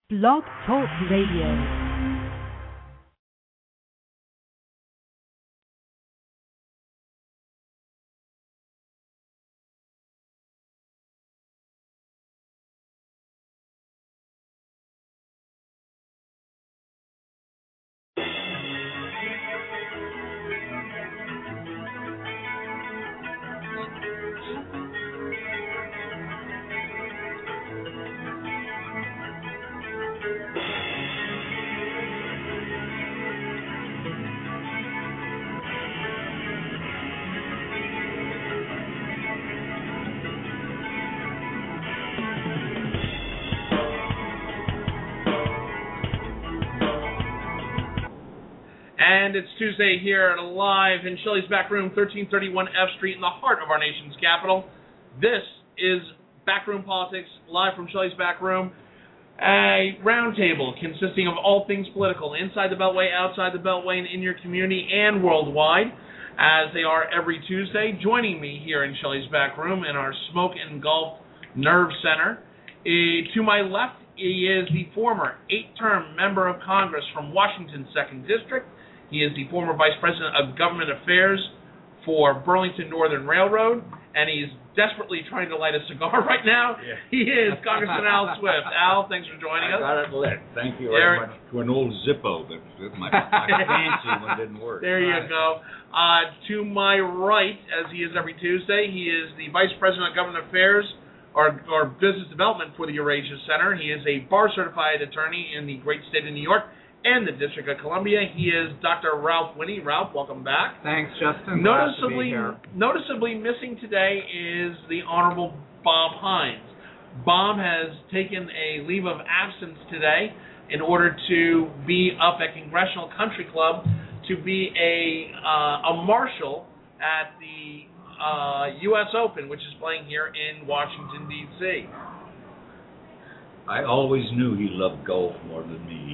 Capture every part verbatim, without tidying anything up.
Blog Talk Radio. And it's Tuesday here live in Shelley's Back Room, thirteen thirty-one F Street in the heart of our nation's capital. This is Backroom Politics, live from Shelley's Back Room, a roundtable consisting of all things political, inside the Beltway, outside the Beltway, and in your community and worldwide, as they are every Tuesday. Joining me here in Shelley's Back Room in our Smoke and Golf Nerve Center, uh, to my left, he is the former eight-term member of Congress from Washington's second District. He is the former Vice President of Government Affairs for Burlington Northern Railroad, and he's desperately trying to light a cigar right now. Yeah. He is Congressman Al Swift. Al, thanks for joining I us. I got it lit. Thank you very there, much. To an old Zippo that my, my fancy one didn't work. There you right. go. Uh, to my right, as he is every Tuesday, he is the Vice President of Government Affairs or, or Business Development for the Eurasia Center. He is a bar-certified attorney in the great state of New York and the District of Columbia. He is Doctor Ralph Winnie. Ralph, welcome back. Thanks, Justin. Noticeably, Glad to be here. noticeably missing today is the Honorable Bob Hines. Bob has taken a leave of absence today in order to be up at Congressional Country Club to be a uh, a marshal at the uh, U S Open, which is playing here in Washington, D C I always knew he loved golf more than me.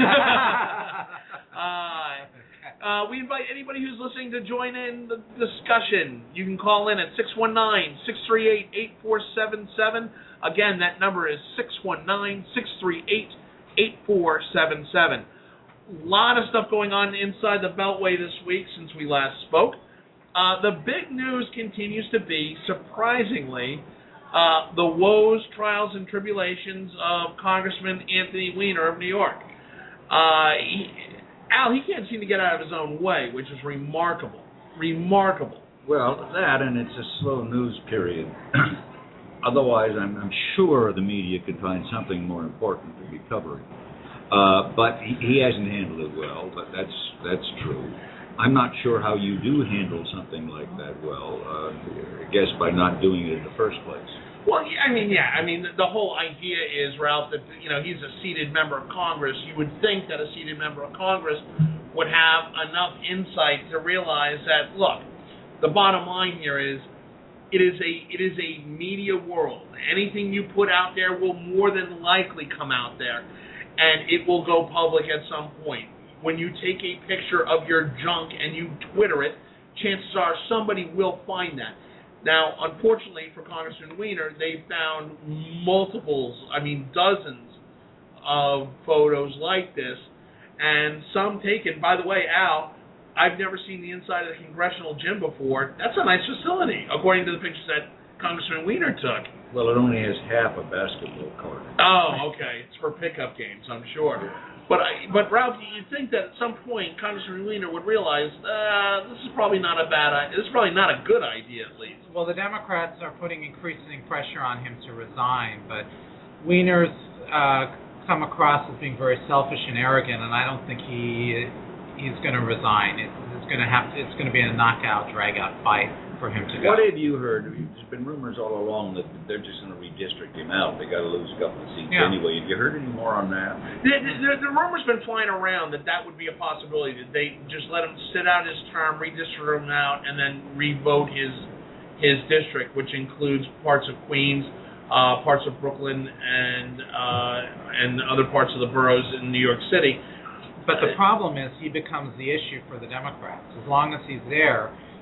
uh, uh, we invite anybody who's listening to join in the discussion. You can call in at six one nine, six three eight, eight four seven seven. Again, that number is six one nine, six three eight, eight four seven seven. A lot of stuff going on inside the Beltway this week since we last spoke. Uh, the big news continues to be, surprisingly, Uh, the woes, trials, and tribulations of Congressman Anthony Weiner of New York. Uh, he, Al, he can't seem to get out of his own way, which is remarkable. Remarkable. Well, that, and it's a slow news period. Otherwise, I'm, I'm sure the media could find something more important to be covering. Uh, but he, he hasn't handled it well, but that's that's true. I'm not sure how you do handle something like that well, uh, I guess by not doing it in the first place. Well, I mean, yeah, I mean, the, the whole idea is, Ralph, that, you know, he's a seated member of Congress. You would think that a seated member of Congress would have enough insight to realize that, look, the bottom line here is it is a it is a media world. Anything you put out there will more than likely come out there, and it will go public at some point. When you take a picture of your junk and you Twitter it, chances are somebody will find that. Now, unfortunately for Congressman Weiner, they found multiples, I mean dozens of photos like this, and some taken, by the way, Al, I've never seen the inside of the Congressional Gym before. That's a nice facility, according to the pictures that Congressman Weiner took. Well, it only has half a basketball court. Oh, okay. It's for pickup games, I'm sure. But, I, but Ralph, you'd think that at some point Congressman Weiner would realize uh, this is probably not a bad idea. This is probably not a good idea, at least. Well, the Democrats are putting increasing pressure on him to resign, but Weiner's uh, come across as being very selfish and arrogant, and I don't think he he's going to resign. It, it's going to have to, it's going to be a knockout, drag-out fight for him to go. What have you heard? There's been rumors all along that they're just going to redistrict him out. They got to lose a couple of seats yeah. anyway. Have you heard any more on that? The, the, the rumor's been flying around that that would be a possibility, that they just let him sit out his term, redistrict him out, and then revote his his district, which includes parts of Queens, uh, parts of Brooklyn, and uh, and other parts of the boroughs in New York City. But the problem is he becomes the issue for the Democrats. As long as he's there,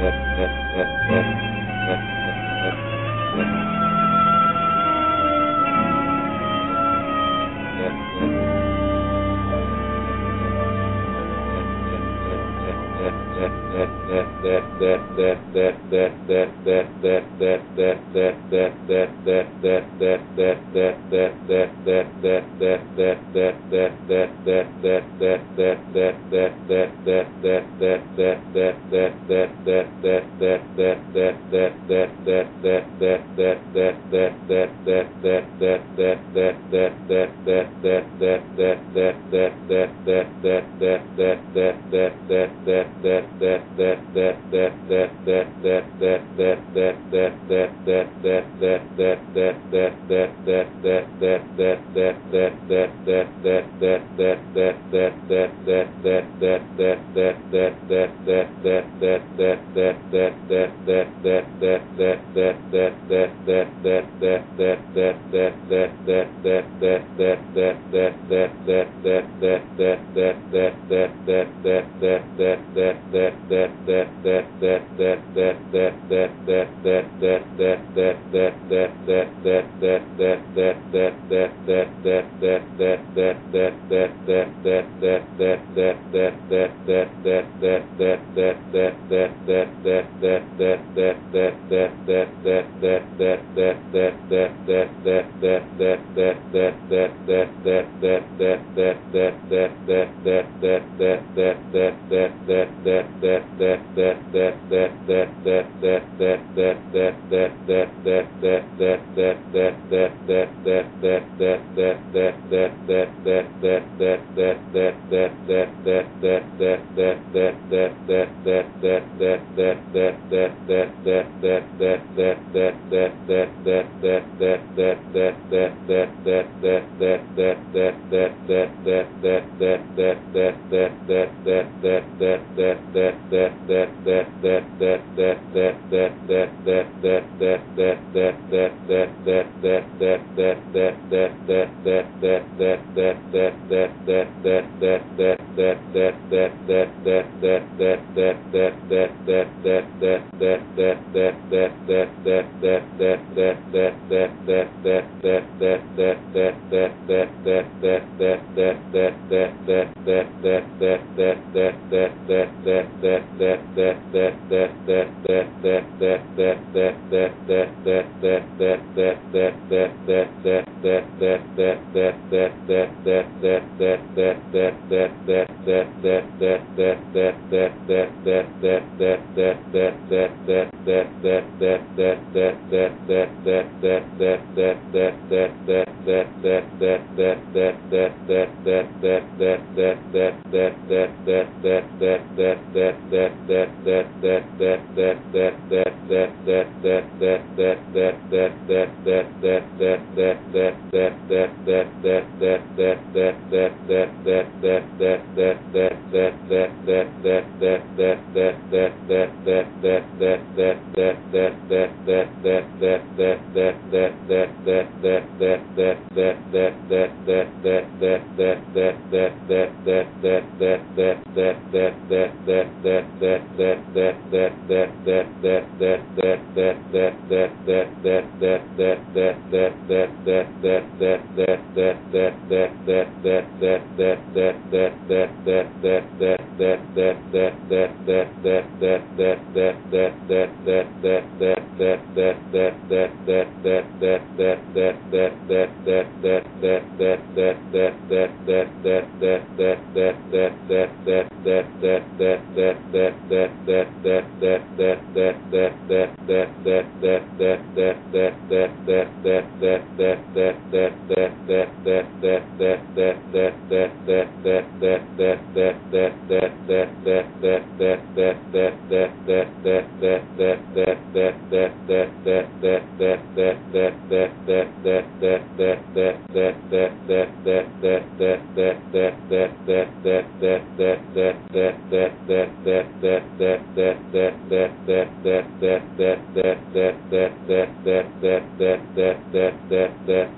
that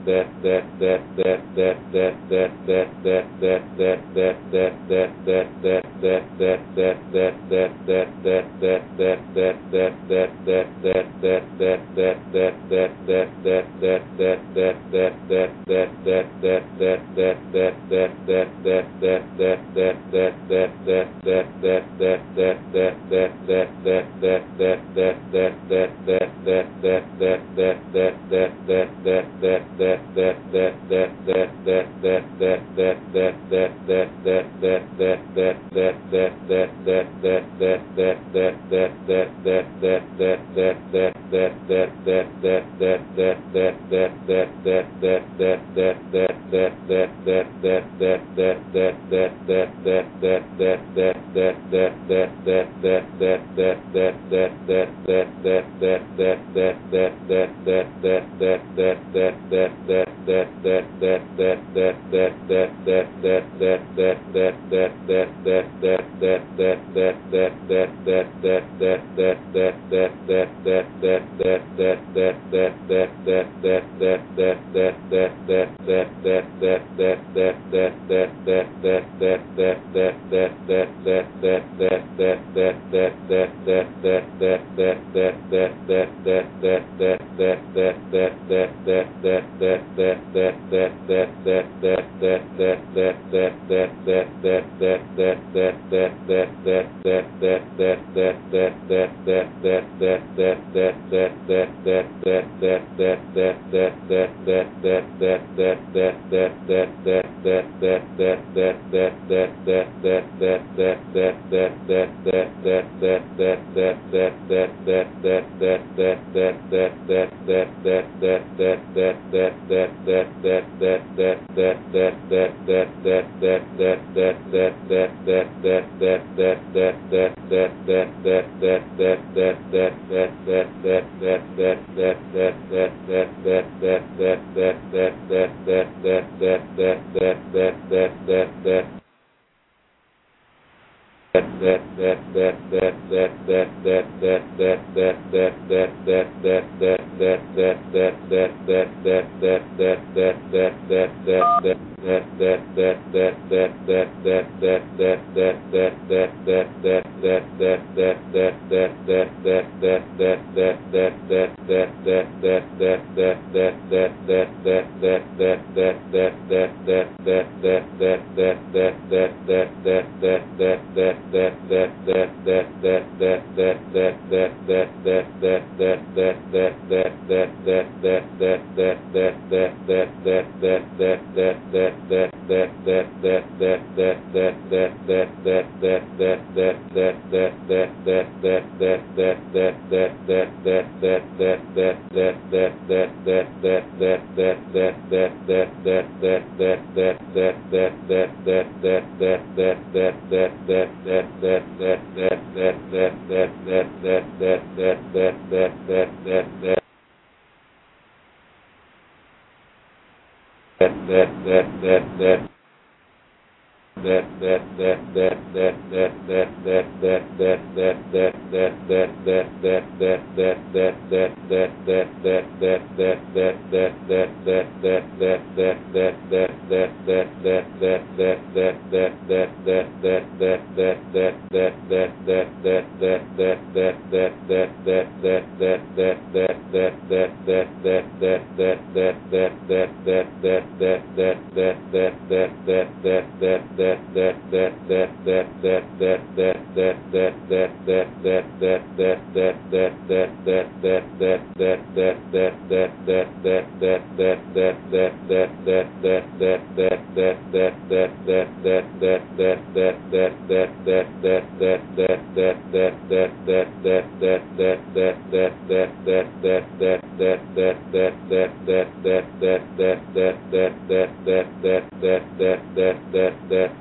that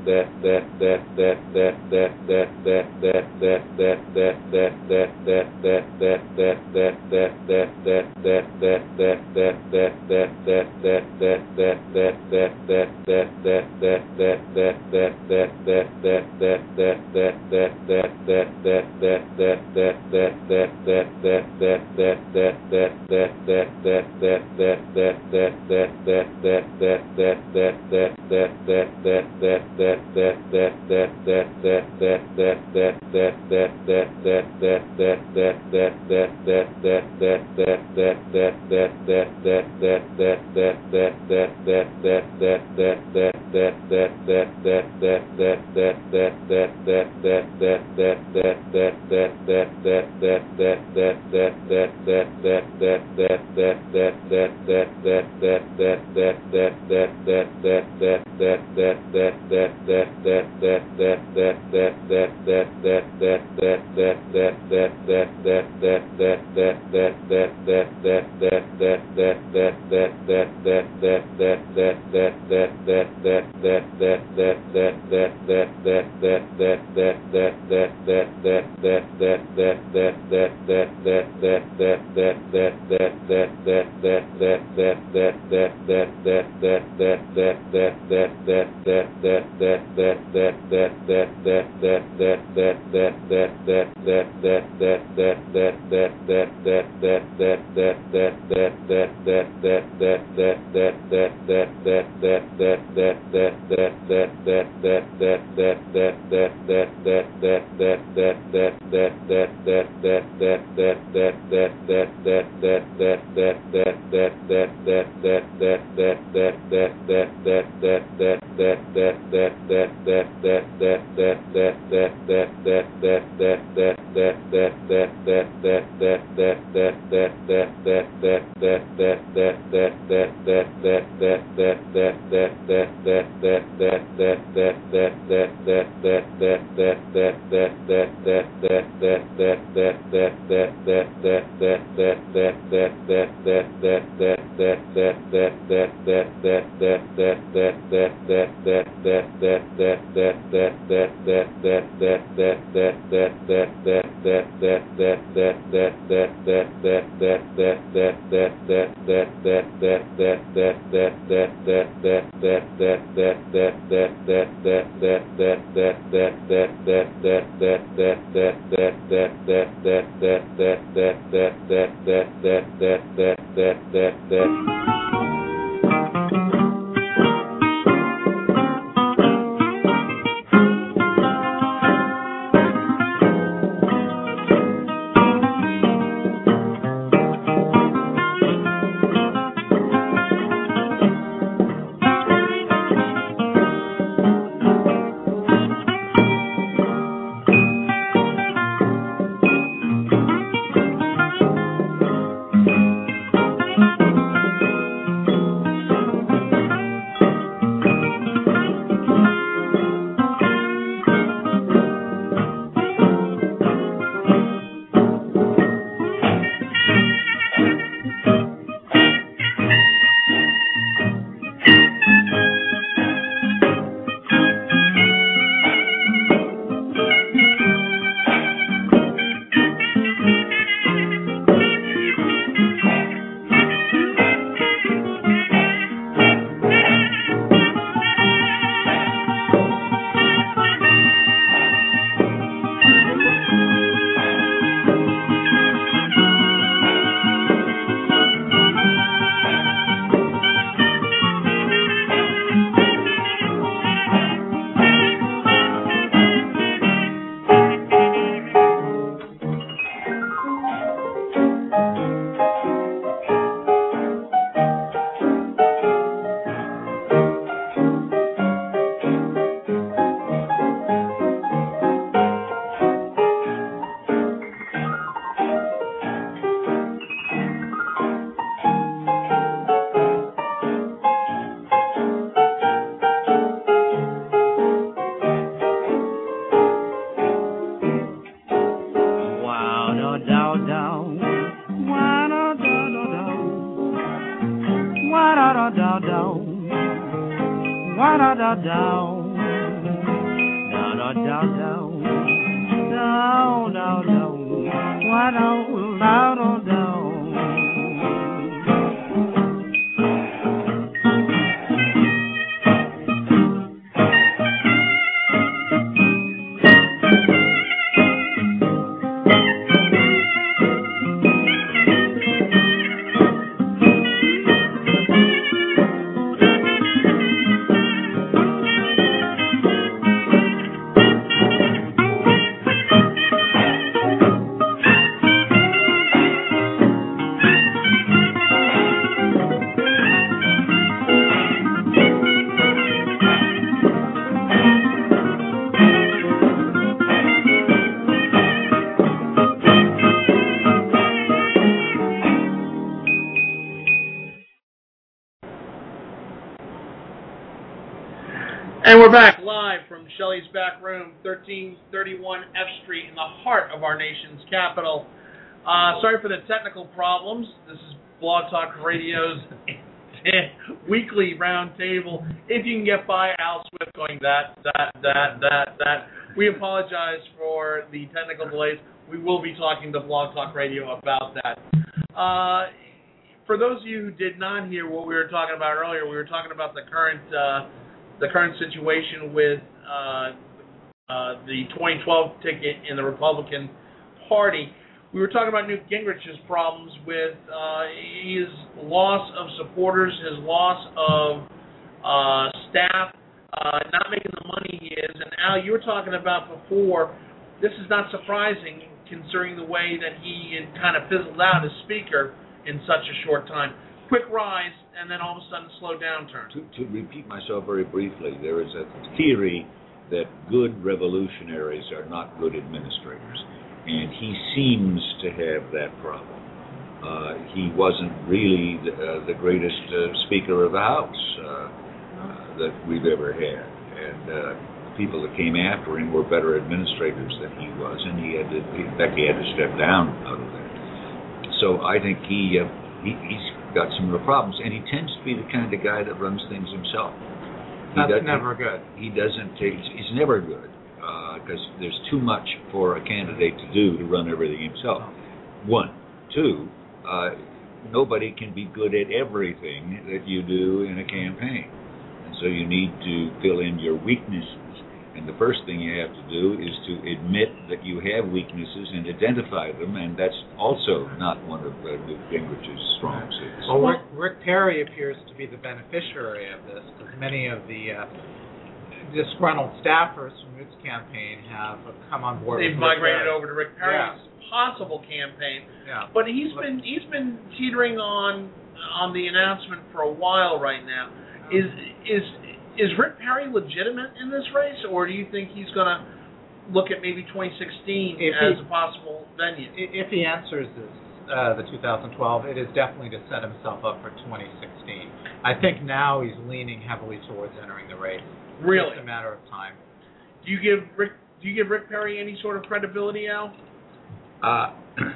Wa-da-da-da-da. down, down, down, down, down, why down, down, down, down. And we're back live from Shelley's Back Room, thirteen thirty-one F Street, in the heart of our nation's capital. Uh, sorry for the technical problems. This is Blog Talk Radio's weekly roundtable. If you can get by, Al Swift going that, that, that, that, that. We apologize for the technical delays. We will be talking to Blog Talk Radio about that. Uh, for those of you who did not hear what we were talking about earlier, we were talking about the current uh, the current situation with uh, uh, the twenty twelve ticket in the Republican Party. We were talking about Newt Gingrich's problems with uh, his loss of supporters, his loss of uh, staff, uh, not making the money he is. And Al, you were talking about before, this is not surprising considering the way that he had kind of fizzled out as speaker in such a short time. Quick rise, and then all of a sudden slow downturn. To, to repeat myself very briefly, there is a theory that good revolutionaries are not good administrators, and he seems to have that problem. Uh, he wasn't really the, uh, the greatest uh, Speaker of the House uh, uh, that we've ever had, and uh, people that came after him were better administrators than he was, and he had to, in fact, he had to step down out of that. So I think he, uh, he he's got some real problems, and he tends to be the kind of guy that runs things himself. He That's never good. He doesn't take, he's never good, because uh, there's too much for a candidate to do to run everything himself. One. Two, uh, nobody can be good at everything that you do in a campaign. And so you need to fill in your weaknesses. And the first thing you have to do is to admit that you have weaknesses and identify them, and that's also not one of uh, Newt Gingrich's strong suits. Well, Rick, Rick Perry appears to be the beneficiary of this, because many of the uh, disgruntled staffers from Newt's campaign have come on board. They've with migrated Rick over to Rick Perry's yeah. possible campaign, yeah. but he's been he's been teetering on on the announcement for a while right now. Is is Is Rick Perry legitimate in this race, or do you think he's going to look at maybe twenty sixteen if as he, a possible venue? If he answers this, uh, the two thousand twelve, it is definitely to set himself up for twenty sixteen. I think now he's leaning heavily towards entering the race. Really? It's a matter of time. Do you give Rick Do you give Rick Perry any sort of credibility, Al? Uh,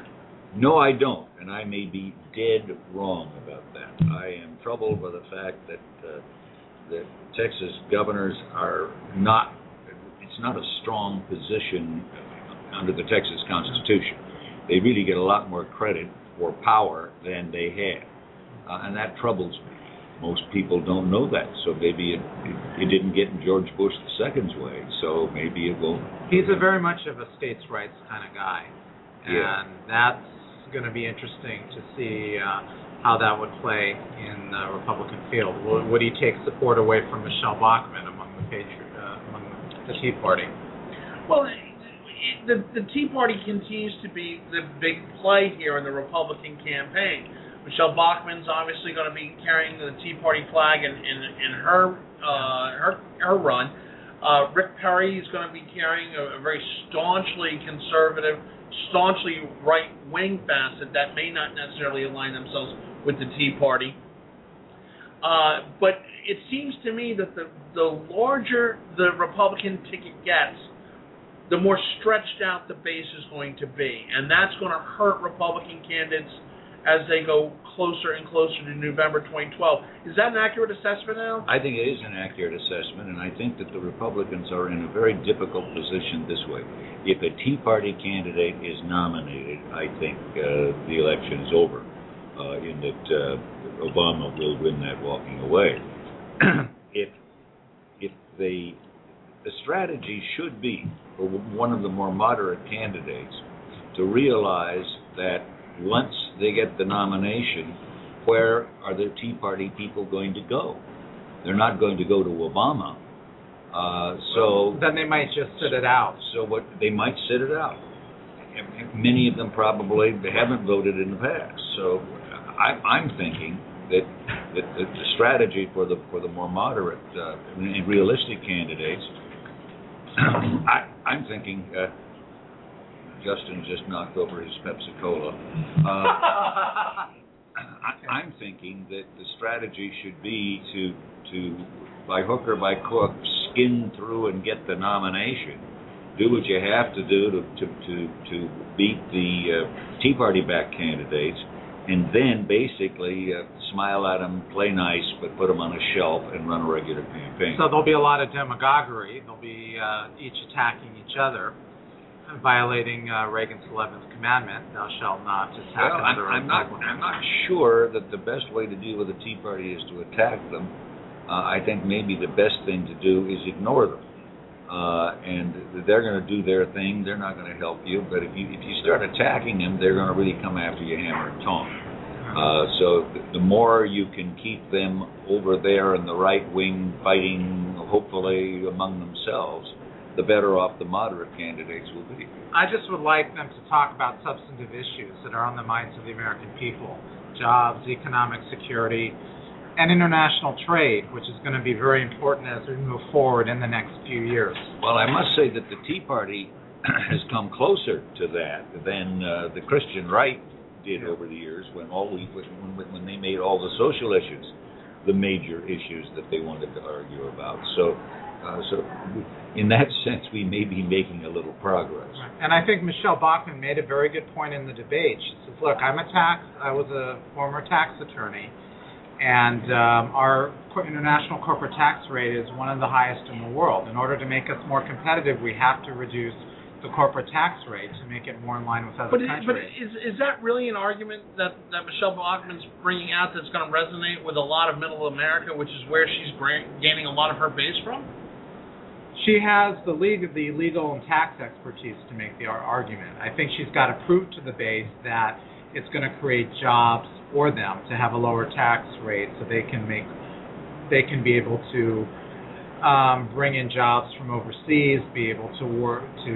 no, I don't, and I may be dead wrong about that. I am troubled by the fact that. Uh, that Texas governors are not, it's not a strong position under the Texas Constitution. They really get a lot more credit for power than they have, uh, and that troubles me. Most people don't know that, so maybe it, it, it didn't get in George Bush the Second's way, so maybe it won't. He's a very much of a states' rights kind of guy, and yeah. that's going to be interesting to see uh, how that would play in the Republican field. Would, would he take support away from Michelle Bachmann among the Patriot, uh, among the Tea Party? Well, the the Tea Party continues to be the big play here in the Republican campaign. Michelle Bachmann's obviously going to be carrying the Tea Party flag in in, in her uh, her her run. Uh, Rick Perry is going to be carrying a, a very staunchly conservative, staunchly right-wing facet that may not necessarily align themselves with the Tea Party. Uh, but it seems to me that the, the larger the Republican ticket gets, the more stretched out the base is going to be. And that's going to hurt Republican candidates as they go closer and closer to November twenty twelve. Is that an accurate assessment, Al? I think it is an accurate assessment, and I think that the Republicans are in a very difficult position this way. If a Tea Party candidate is nominated, I think uh, the election is over, uh, in that uh, Obama will win that walking away. if if they, the strategy should be for one of the more moderate candidates to realize that once they get the nomination, where are the Tea Party people going to go? They're not going to go to Obama. Uh, so then they might just sit it out. So what they might sit it out. Many of them probably haven't voted in the past. So I, I'm thinking that, that, that the strategy for the for the more moderate uh, and realistic candidates, I, I'm thinking. Uh, Justin just knocked over his Pepsi Cola. Uh, I, I'm thinking that the strategy should be to to by hook or by crook skin through and get the nomination. Do what you have to do to to to, to beat the uh, Tea Party backed candidates, and then basically uh, smile at them, play nice, but put them on a shelf and run a regular campaign. So there'll be a lot of demagoguery. They'll be uh, each attacking each other, violating uh, Reagan's eleventh commandment, thou shalt not attack well, another. I'm, I'm not. I'm not sure that the best way to deal with the Tea Party is to attack them. Uh, I think maybe the best thing to do is ignore them, uh, and they're going to do their thing. They're not going to help you. But if you if you start attacking them, they're going to really come after you hammer and tong. Uh, so the, the more you can keep them over there in the right wing, fighting hopefully among themselves, the better off the moderate candidates will be. I just would like them to talk about substantive issues that are on the minds of the American people: jobs, economic security, and international trade, which is going to be very important as we move forward in the next few years. Well, I must say that the Tea Party has come closer to that than uh, the Christian right did over the years, when all we when, when they made all the social issues the major issues that they wanted to argue about. So. Uh, so, in that sense, we may be making a little progress. And I think Michelle Bachmann made a very good point in the debate. She says, "Look, I'm a tax. I was a former tax attorney, and um, our international corporate tax rate is one of the highest in the world. In order to make us more competitive, we have to reduce the corporate tax rate to make it more in line with other but countries." But is is that really an argument that, that Michelle Bachmann's bringing out that's going to resonate with a lot of Middle America, which is where she's gaining a lot of her base from? She has the legal, the legal and tax expertise to make the argument. I think she's got to prove to the base that it's going to create jobs for them to have a lower tax rate, so they can make, they can be able to um, bring in jobs from overseas, be able to work to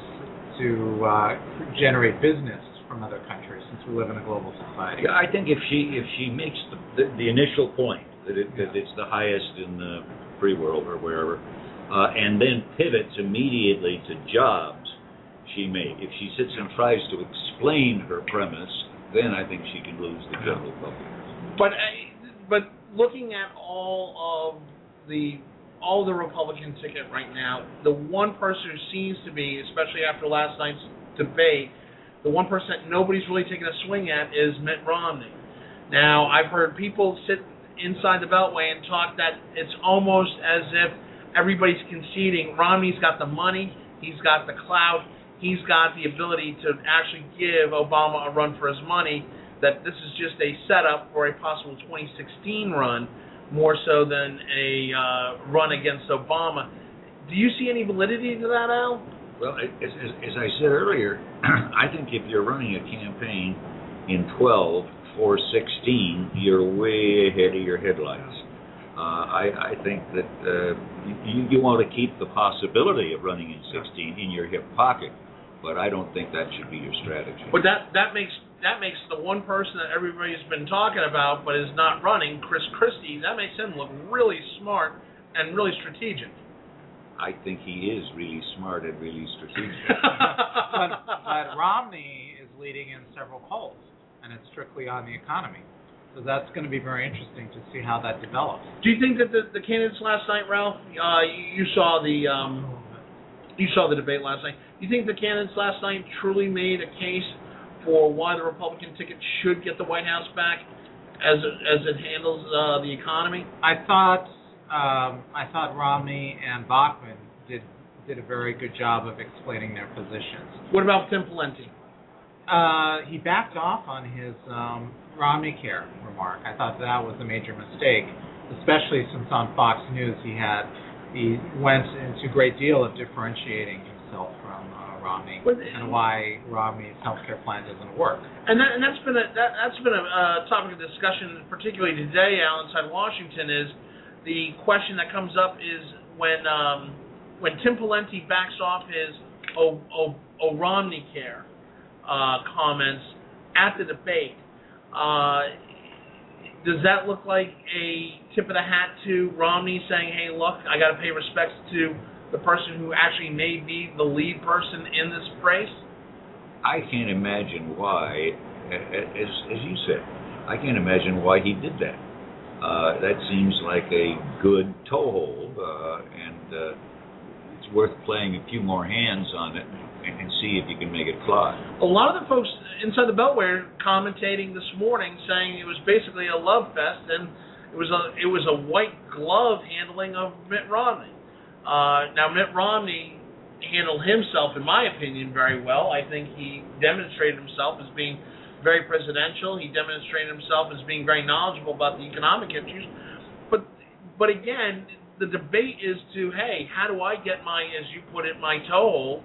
to uh, generate business from other countries, since we live in a global society. Yeah, I think if she if she makes the the, the initial point that, it, that it's the highest in the free world or wherever. Uh, and then pivots immediately to jobs, she may. If she sits and tries to explain her premise, then I think she can lose the general public. But but looking at all of the all the Republican ticket right now, the one person who seems to be, especially after last night's debate, the one person that nobody's really taking a swing at is Mitt Romney. Now, I've heard people sit inside the Beltway and talk that it's almost as if everybody's conceding Romney's got the money, he's got the clout, he's got the ability to actually give Obama a run for his money, that this is just a setup for a possible twenty sixteen run, more so than a uh, run against Obama. Do you see any validity to that, Al? Well, as, as, as I said earlier, I think if you're running a campaign in twelve for sixteen, you're way ahead of your headlights. Uh, I, I think that uh, you, you want to keep the possibility of running in sixteen in your hip pocket, but I don't think that should be your strategy. But that, that makes that makes the one person that everybody's been talking about but is not running, Chris Christie, that makes him look really smart and really strategic. I think he is really smart and really strategic. but, but Romney is leading in several polls, and it's strictly on the economy. So that's going to be very interesting to see how that develops. Do you think that the, the candidates last night, Ralph, uh, you, you saw the um, you saw the debate last night. Do you think the candidates last night truly made a case for why the Republican ticket should get the White House back as it, as it handles uh, the economy? I thought um, I thought Romney and Bachmann did did a very good job of explaining their positions. What about Tim Pawlenty? Uh, he backed off on his um, Romney Care remark. I thought that was a major mistake, especially since on Fox News he had he went into a great deal of differentiating himself from uh, Romney But, and why Romney's health care plan doesn't work. And that and that's been a that, that's been a uh, topic of discussion, particularly today, Al, inside Washington. Is the question that comes up is when um, when Tim Pawlenty backs off his O, o, o Romney Care uh, comments at the debate. Uh, does that look like a tip of the hat to Romney saying, "Hey, look, I got to pay respects to the person who actually may be the lead person in this race"? I can't imagine why, as as you said, I can't imagine why he did that. Uh, that seems like a good toehold, uh, and uh, it's worth playing a few more hands on it and, and see if you can make it fly. A lot of the folks inside the Beltway commentating this morning saying it was basically a love fest, and it was a it was a white glove handling of Mitt Romney. Uh, now, Mitt Romney handled himself, in my opinion, very well. I think he demonstrated himself as being very presidential. He demonstrated himself as being very knowledgeable about the economic issues. But, but again, the debate is to, hey, how do I get my, as you put it, my toehold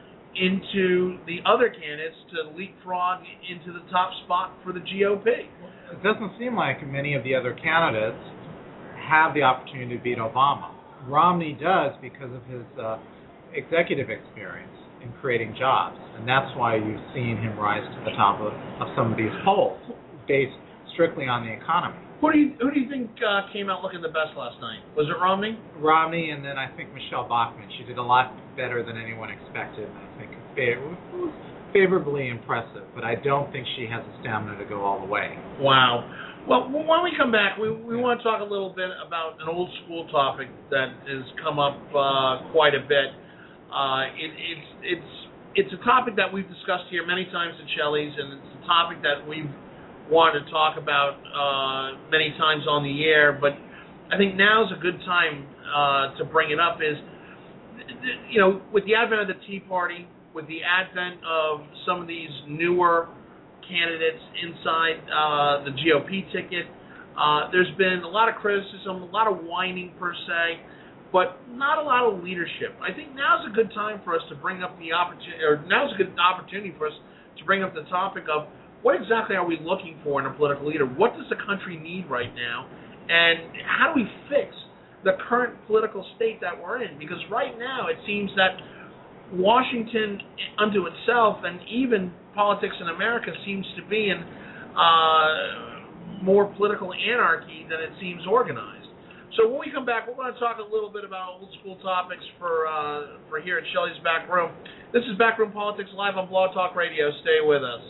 into the other candidates to leapfrog into the top spot for the G O P? It doesn't seem like many of the other candidates have the opportunity to beat Obama. Romney does because of his uh, executive experience in creating jobs, and that's why you've seen him rise to the top of, of some of these polls based strictly on the economy. Who do you who do you think uh, came out looking the best last night? Was it Romney? Romney, and then I think Michelle Bachmann. She did a lot better than anyone expected. I think favor- favorably impressive, but I don't think she has the stamina to go all the way. Wow. Well, when we come back, we we want to talk a little bit about an old school topic that has come up uh, quite a bit. Uh, it, it's it's it's a topic that we've discussed here many times at Shelley's, and it's a topic that we've wanted to talk about uh, many times on the air. But I think now's a good time uh, to bring it up. Is you know, with the advent of the Tea Party, with the advent of some of these newer candidates inside uh, the G O P ticket, uh, there's been a lot of criticism, a lot of whining per se, but not a lot of leadership. I think now's a good time for us to bring up the opportunity, or now's a good opportunity for us to bring up the topic of what exactly are we looking for in a political leader? What does the country need right now? And how do we fix the current political state that we're in? Because right now it seems that Washington unto itself, and even politics in America, seems to be in uh, more political anarchy than it seems organized. So when we come back, we're going to talk a little bit about old school topics for uh, for here at Shelley's Back Room. This is Backroom Politics live on Blog Talk Radio. Stay with us.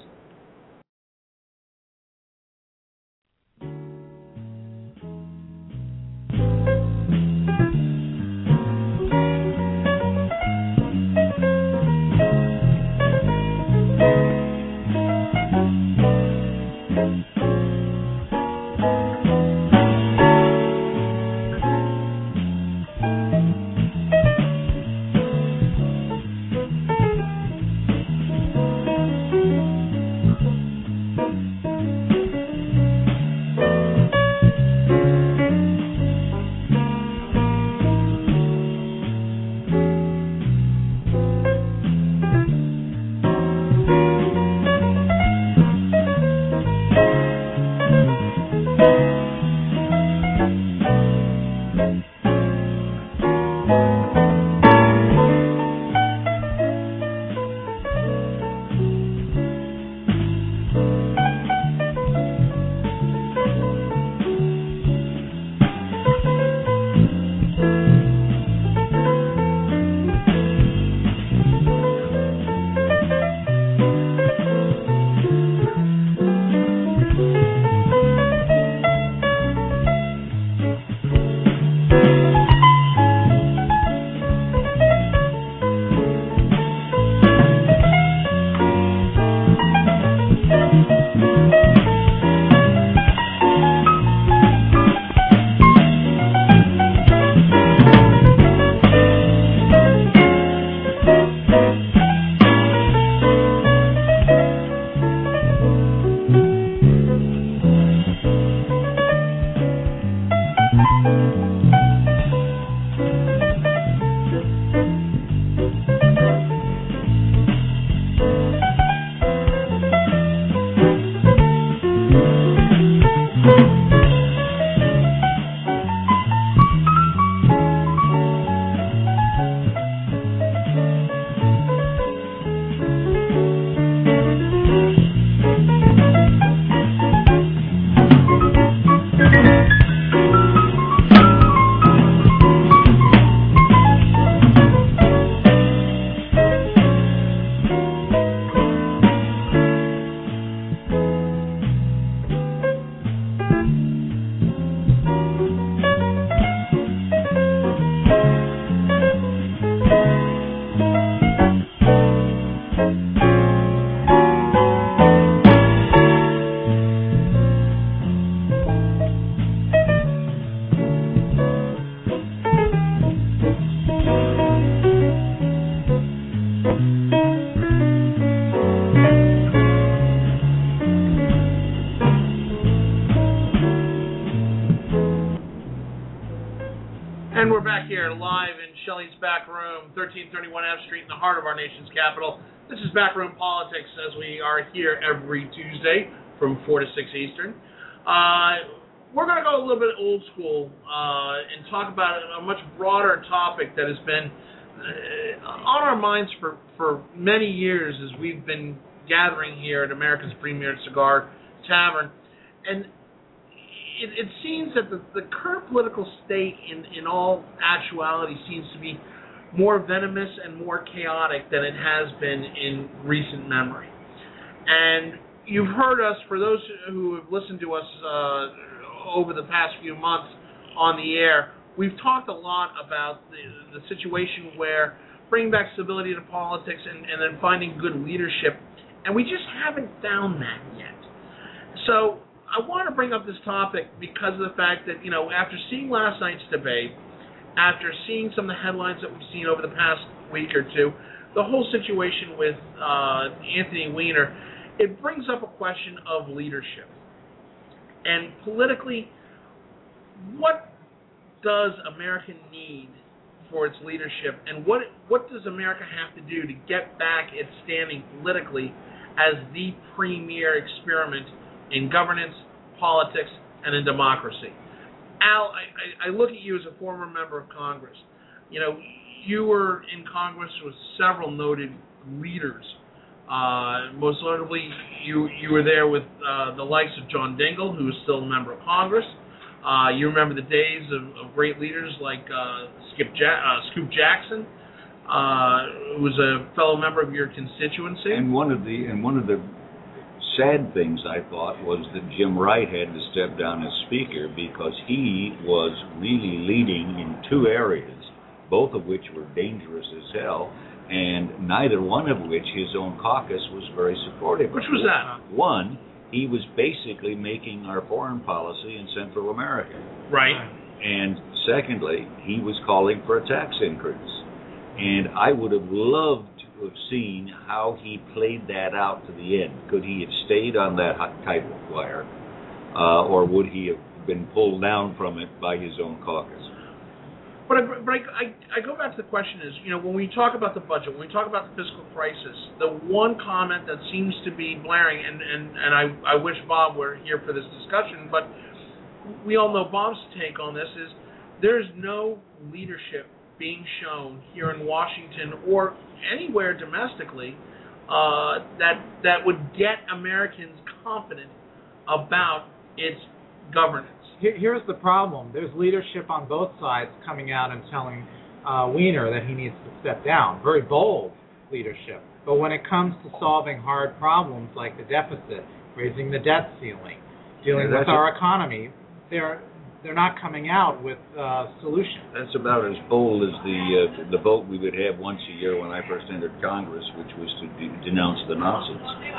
And we're back here live in Shelley's back room, thirteen thirty-one F Street in the heart of our nation's capital. This is Backroom Politics, as we are here every Tuesday from four to six Eastern. Uh, we're going to go a little bit old school uh, and talk about a much broader topic that has been uh, on our minds for, for many years as we've been gathering here at America's Premier Cigar Tavern. And It, it seems that the, the current political state, in, in all actuality, seems to be more venomous and more chaotic than it has been in recent memory. And you've heard us, for those who have listened to us uh, over the past few months on the air, we've talked a lot about the, the situation where bringing back stability to politics and, and then finding good leadership, and we just haven't found that yet. So I want to bring up this topic because of the fact that, you know, after seeing last night's debate, after seeing some of the headlines that we've seen over the past week or two, the whole situation with uh, Anthony Weiner, it brings up a question of leadership. And politically, what does America need for its leadership, and what what does America have to do to get back its standing politically as the premier experiment in governance, politics, and in democracy? Al, I, I look at you as a former member of Congress. You know, you were in Congress with several noted leaders. Uh, most notably, you you were there with uh, the likes of John Dingell, who is still a member of Congress. Uh, you remember the days of, of great leaders like uh, Skip ja- uh, Scoop Jackson, uh, who was a fellow member of your constituency. And one of the and one of the sad things, I thought, was that Jim Wright had to step down as Speaker because he was really leading in two areas, both of which were dangerous as hell, and neither one of which his own caucus was very supportive of. Which was that? One, he was basically making our foreign policy in Central America. Right. And secondly, he was calling for a tax increase. And I would have loved to have seen how he played that out to the end. Could he have stayed on that type of wire, uh, or would he have been pulled down from it by his own caucus? But, I, but I, I, I go back to the question is, you know, when we talk about the budget, when we talk about the fiscal crisis, the one comment that seems to be blaring, and, and, and I, I wish Bob were here for this discussion, but we all know Bob's take on this is there's no leadership being shown here in Washington or anywhere domestically uh, that that would get Americans confident about its governance. Here, here's the problem. There's leadership on both sides coming out and telling uh, Weiner that he needs to step down. Very bold leadership. But when it comes to solving hard problems like the deficit, raising the debt ceiling, dealing Yeah, with our economy, they're they're not coming out with uh, solutions. That's about as bold as the uh, the vote we would have once a year when I first entered Congress, which was to de- denounce the Nazis.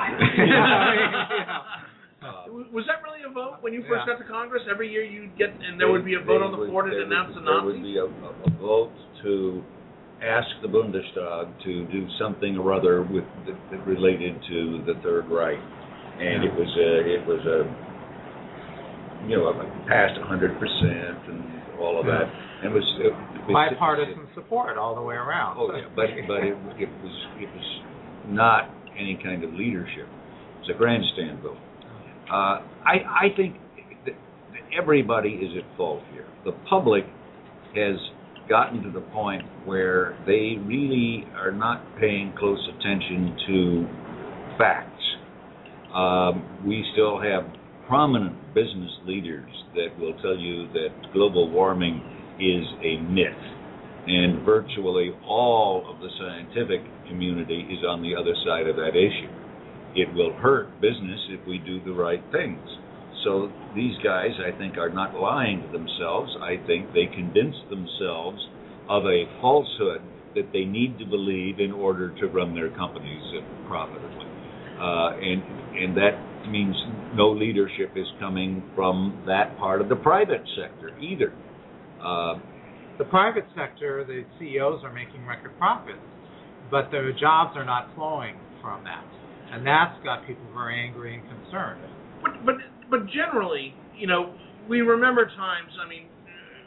Uh, was that really a vote when you first Yeah. got to Congress? Every year you'd get, and there would be a vote on the would, floor to there denounce would, the There Nazis? would be a, a, a vote to ask the Bundestag to do something or other with that, that related to the Third Reich, and it was a, it was a you know passed one hundred percent and all of that, and it was it, it, Bipartisan support all the way around. Oh yeah, but but it, it was it was not any kind of leadership. It was a grandstand vote. Uh, I, I think that everybody is at fault here. The public has gotten to the point where they really are not paying close attention to facts. Um, we still have prominent business leaders that will tell you that global warming is a myth, and virtually all of the scientific community is on the other side of that issue. It will hurt business if we do the right things. So these guys, I think, are not lying to themselves. I think they convince themselves of a falsehood that they need to believe in order to run their companies profitably. Uh, and and that means no leadership is coming from that part of the private sector either. Uh, the private sector, the C E Os are making record profits, but their jobs are not flowing from that. And that's got people very angry and concerned. But, but, but generally, you know, we remember times, I mean,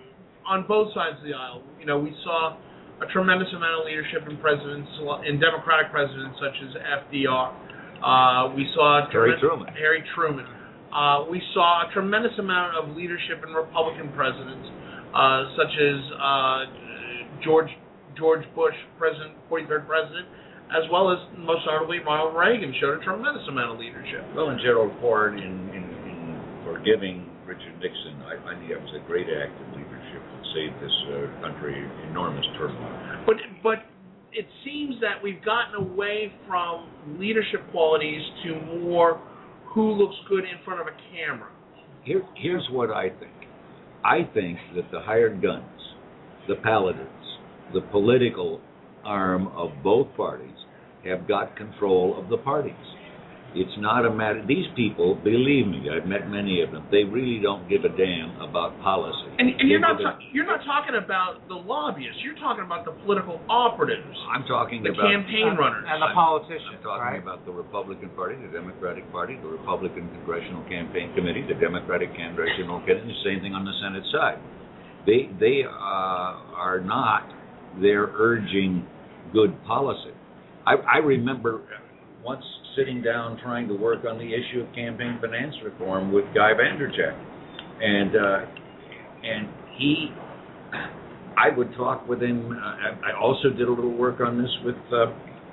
on both sides of the aisle. You know, we saw a tremendous amount of leadership in presidents, in Democratic presidents such as F D R. Uh, we saw Harry Truman. Harry Truman. Uh, we saw a tremendous amount of leadership in Republican presidents, uh, such as uh, George George Bush, president, forty-third president, as well as most notably Ronald Reagan showed a tremendous amount of leadership. Well, and Gerald Ford in, in, in forgiving Richard Nixon, I find that was a great act of leadership that saved this uh, country enormous turmoil. But but it seems that we've gotten away from leadership qualities to more who looks good in front of a camera. Here, here's what I think. I think that the hired guns, the paladins, the political arm of both parties have got control of the parties. It's not a matter. These people, believe me, I've met many of them. They really don't give a damn about policy. And, and you're They not give a- ta- you're not talking about the lobbyists. You're talking about the political operatives, I'm talking the about campaign runners. and the I'm- politicians, I'm talking right? about the Republican Party, the Democratic Party, the Republican Congressional Campaign Committee, the Democratic Congressional Committee, the same thing on the Senate side. They they uh, are not there urging good policy. I, I remember once sitting down trying to work on the issue of campaign finance reform with Guy Vanderjack, and uh, and he, I would talk with him. Uh, I I also did a little work on this with. Uh,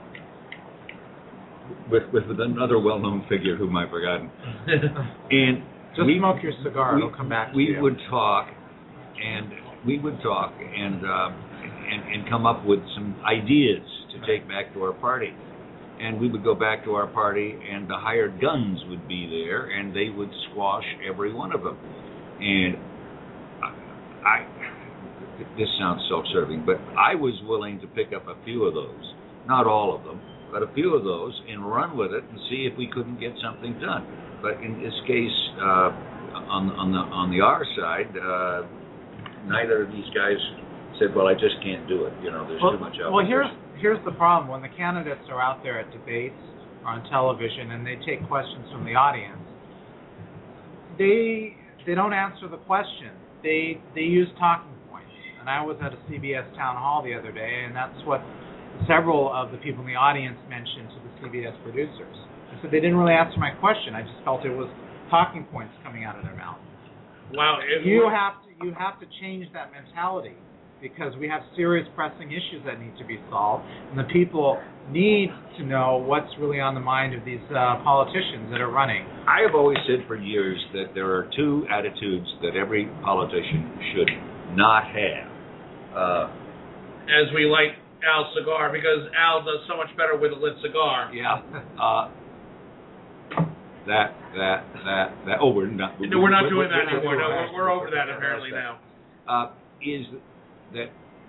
With, with with another well-known figure whom I've forgotten, and Just we, smoke your cigar; we, it'll come back to we you. would talk, and we would talk, and uh, and and come up with some ideas to take back to our party, and we would go back to our party, and the hired guns would be there, and they would squash every one of them, and I. I this sounds self-serving, but I was willing to pick up a few of those, not all of them, but a few of those, and run with it and see if we couldn't get something done. But in this case, uh, on on the on the R side, uh, neither of these guys said, "Well, I just can't do it." You know, there's well, too much opposition. Well, here's here's the problem: when the candidates are out there at debates or on television and they take questions from the audience, they they don't answer the question. They they use talking points. And I was at a C B S town hall the other day, and that's what several of the people in the audience mentioned to the C B S producers. I said they didn't really answer my question. I just felt it was talking points coming out of their mouth. Wow, it, You have to you have to change that mentality because we have serious pressing issues that need to be solved, and the people need to know what's really on the mind of these uh, politicians that are running. I have always said for years that there are two attitudes that every politician should not have. Uh, as we light Al's cigar, because Al does so much better with a lit cigar. yeah. Uh, that that that that. Oh, we're not. No, we're not doing we're that not anymore. doing No, that. we're, we're over that apparently now. Uh, is that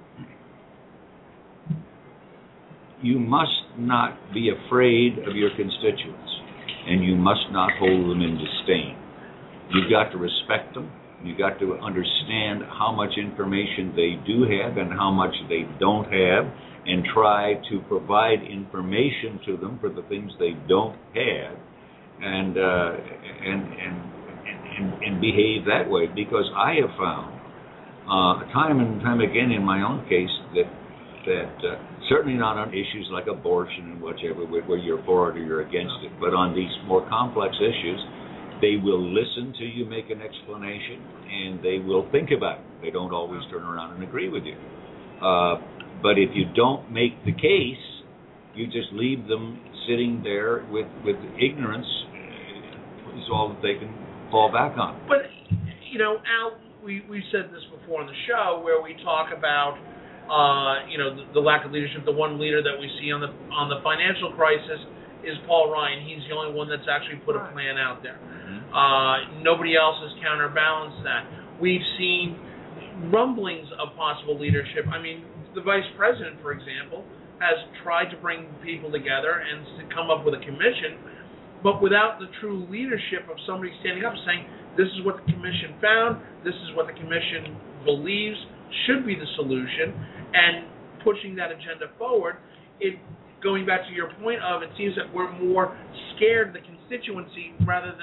you must not be afraid of your constituents, and you must not hold them in disdain. You've got to respect them. You've got to understand how much information they do have and how much they don't have, and try to provide information to them for the things they don't have, and uh, and, and and and behave that way. Because I have found uh, time and time again in my own case that that uh, certainly not on issues like abortion and whichever, where, where you're for it or you're against it, but on these more complex issues, they will listen to you make an explanation, and they will think about it. They don't always turn around and agree with you. Uh, but if you don't make the case, you just leave them sitting there with, with ignorance uh, is all that they can fall back on. But, you know, Al, we, we've said this before on the show where we talk about, uh, you know, the, the lack of leadership. The one leader that we see on the on the financial crisis is Paul Ryan. He's the only one that's actually put a plan out there. Uh, nobody else has counterbalanced that. We've seen rumblings of possible leadership. I mean, the vice president, for example, has tried to bring people together and to come up with a commission, but without the true leadership of somebody standing up saying, this is what the commission found, this is what the commission believes should be the solution, and pushing that agenda forward. It going back to your point of, it seems that we're more scared of the constituency rather than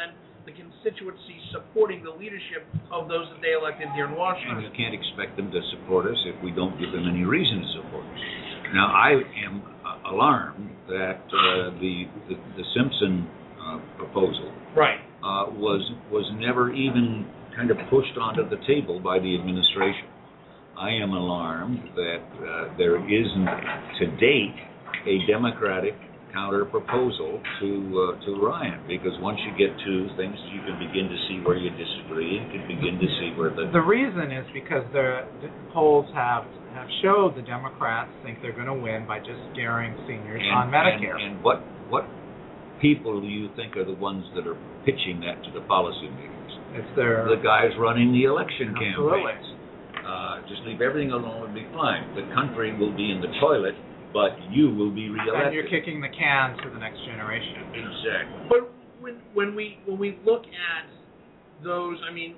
the constituency supporting the leadership of those that they elected here in And Washington. you can't expect them to support us if we don't give them any reason to support us. Now, I am uh, alarmed that uh, the, the the Simpson uh, proposal Right. uh, was was never even kind of pushed onto the table by the administration. I am alarmed that uh, there isn't, to date, a Democratic counter proposal to uh, to Ryan, because once you get to things, you can begin to see where you disagree. You can begin to see where the The reason is because the, the polls have have showed the Democrats think they're going to win by just scaring seniors and, on Medicare. And, and what what people do you think are the ones that are pitching that to the policymakers? It's their The guys running the election Absolutely. campaigns. Uh, just leave everything alone and be fine. The country will be in the toilet, but you will be reelected. and you're kicking the can to the next generation. Exactly. But when when we when we look at those, I mean,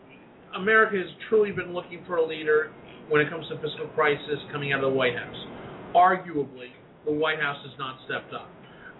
America has truly been looking for a leader when it comes to fiscal crisis coming out of the White House. Arguably, the White House has not stepped up.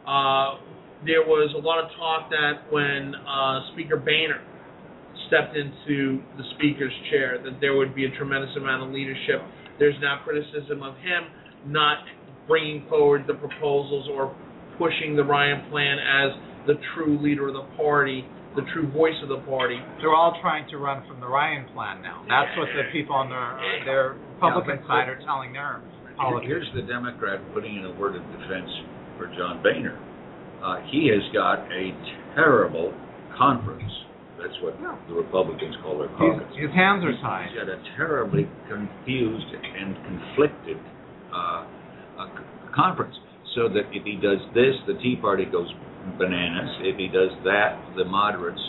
Uh, there was a lot of talk that when uh, Speaker Boehner stepped into the Speaker's chair, that there would be a tremendous amount of leadership. There's now criticism of him not bringing forward the proposals or pushing the Ryan plan as the true leader of the party, the true voice of the party. They're all trying to run from the Ryan plan now. That's what the people on their their Republican Yeah, but- side are telling their politicians. Here's the Democrat putting in a word of defense for John Boehner. Uh, he has got a terrible conference. That's what the Republicans call their caucus. His, his hands are tied. He's got a terribly confused and conflicted uh, uh, conference. So that if he does this, the Tea Party goes bananas. If he does that, the moderates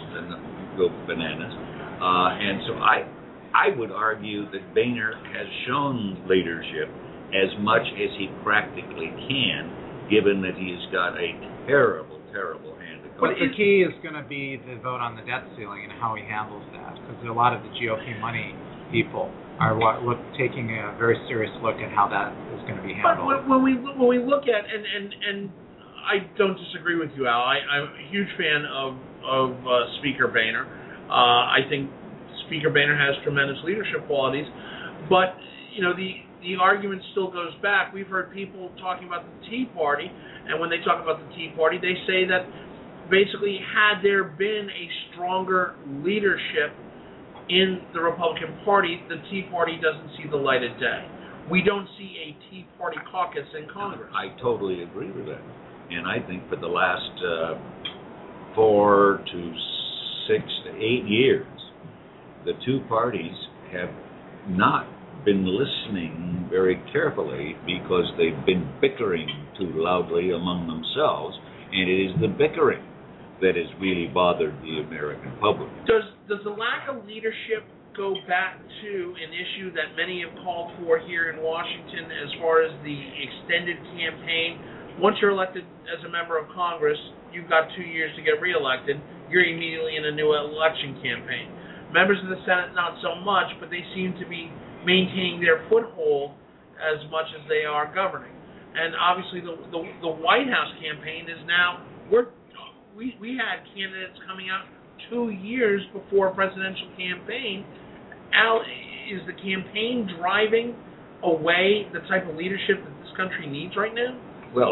go bananas. Uh, and so I, I would argue that Boehner has shown leadership as much as he practically can, given that he has got a terrible, terrible hand to But coach. the key is going to be the vote on the debt ceiling and how he handles that, because a lot of the G O P money people are what, look, taking a very serious look at how that is going to be But handled. when, when we when we look at and and and I don't disagree with you, Al. I, I'm a huge fan of of uh, Speaker Boehner. Uh, I think Speaker Boehner has tremendous leadership qualities, but you know the the argument still goes back. We've heard people talking about the Tea Party, and when they talk about the Tea Party, they say that basically had there been a stronger leadership in the Republican Party, the Tea Party doesn't see the light of day. We don't see a Tea Party caucus in Congress. I totally agree with that. And I think for the last uh, four to six to eight years, the two parties have not been listening very carefully because they've been bickering too loudly among themselves, and it is the bickering that has really bothered the American public. Does does the lack of leadership go back to an issue that many have called for here in Washington as far as the extended campaign? Once you're elected as a member of Congress, you've got two years to get reelected. You're immediately in a new election campaign. Members of the Senate, not so much, but they seem to be maintaining their foothold as much as they are governing. And obviously, the the, the White House campaign is now we're we we had candidates coming out two years before a presidential campaign. Al, is the campaign driving away the type of leadership that this country needs right now? Well,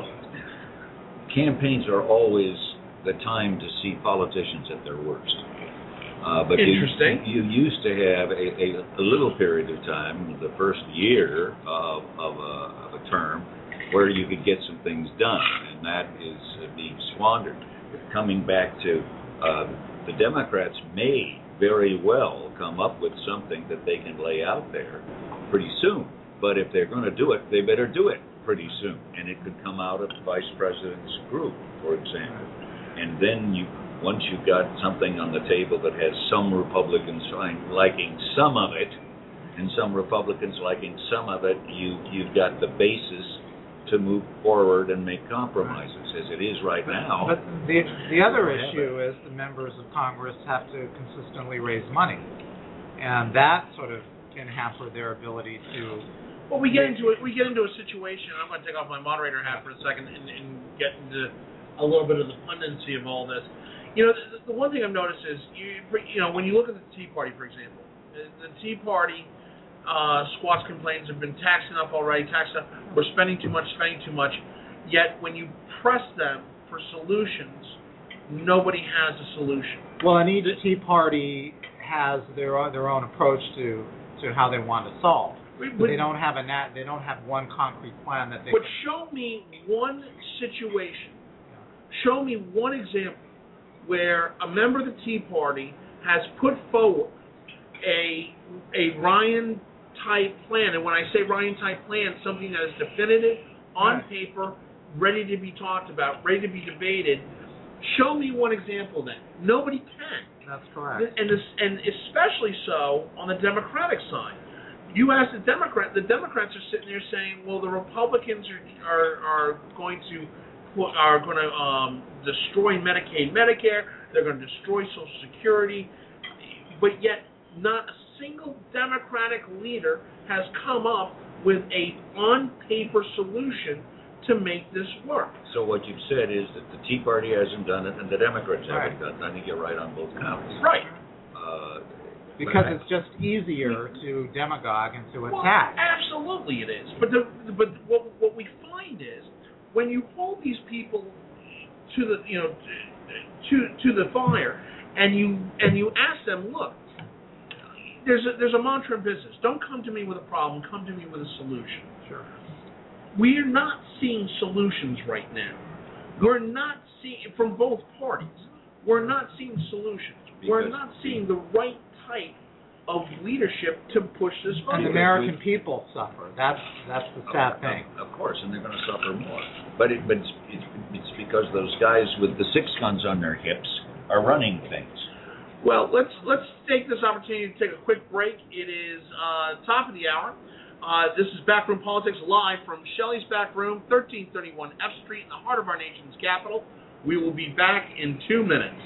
campaigns are always the time to see politicians at their worst. Uh, but Interesting. You, you used to have a, a, a little period of time, the first year of, of, a, of a term, where you could get some things done, and that is uh, being squandered. Coming back to uh, the Democrats may very well come up with something that they can lay out there pretty soon. But if they're going to do it, they better do it pretty soon. And it could come out of the vice president's group, for example. And then you, once you've got something on the table that has some Republicans liking some of it, and some Republicans liking some of it, you, you've got the basis to move forward and make compromises. As it is right now. But the the other issue is the members of Congress have to consistently raise money, and that sort of can hamper their ability to. Well, we get into it. We get into a situation. I'm going to take off my moderator hat for a second and, and get into a little bit of the pundency of all this. You know, the, the one thing I've noticed is, you, you know, when you look at the Tea Party, for example, the, the Tea Party uh, squats complaints have been taxing up already, taxing up, we're spending too much, spending too much. Yet when you press them for solutions, nobody has a solution. Well, and each Tea Party has their own, their own approach to, to how they want to solve. But they don't have a nat, they don't have one concrete plan that they. But show me one situation. Show me one example where a member of the Tea Party has put forward a a Ryan type plan, and when I say Ryan type plan, something that is definitive, on right. paper, ready to be talked about, ready to be debated. Show me one example of that. Nobody can. That's correct. And this, and especially so on the Democratic side. You ask the Democrat, the Democrats are sitting there saying, "Well, the Republicans are are, are going to are going to um, destroy Medicaid, Medicare. They're going to destroy Social Security," but yet not a single Democratic leader has come up with a on-paper solution to make this work. So what you've said is that the Tea Party hasn't done it and the Democrats Right. haven't done it. I think you're right on both counts. Right. Uh, Because but- it's just easier to demagogue and to Well, attack. absolutely it is. But the, but what what we find is when you hold these people to the you know to to the fire and you and you ask them, look, there's a, there's a mantra in business. Don't come to me with a problem. Come to me with a solution. Sure. We are not seeing solutions right now. We're not seeing from both parties. We're not seeing solutions. We're Because- not seeing the right type of leadership to push this And forward. the American people suffer. That's that's the sad Of- thing. Of course, and they're going to suffer more. But it, but it's, it's, it's because those guys with the six guns on their hips are running things. Well, let's let's take this opportunity to take a quick break. It is uh, top of the hour. Uh, this is Backroom Politics live from Shelley's Back Room, thirteen thirty-one F Street, in the heart of our nation's capital. We will be back in two minutes.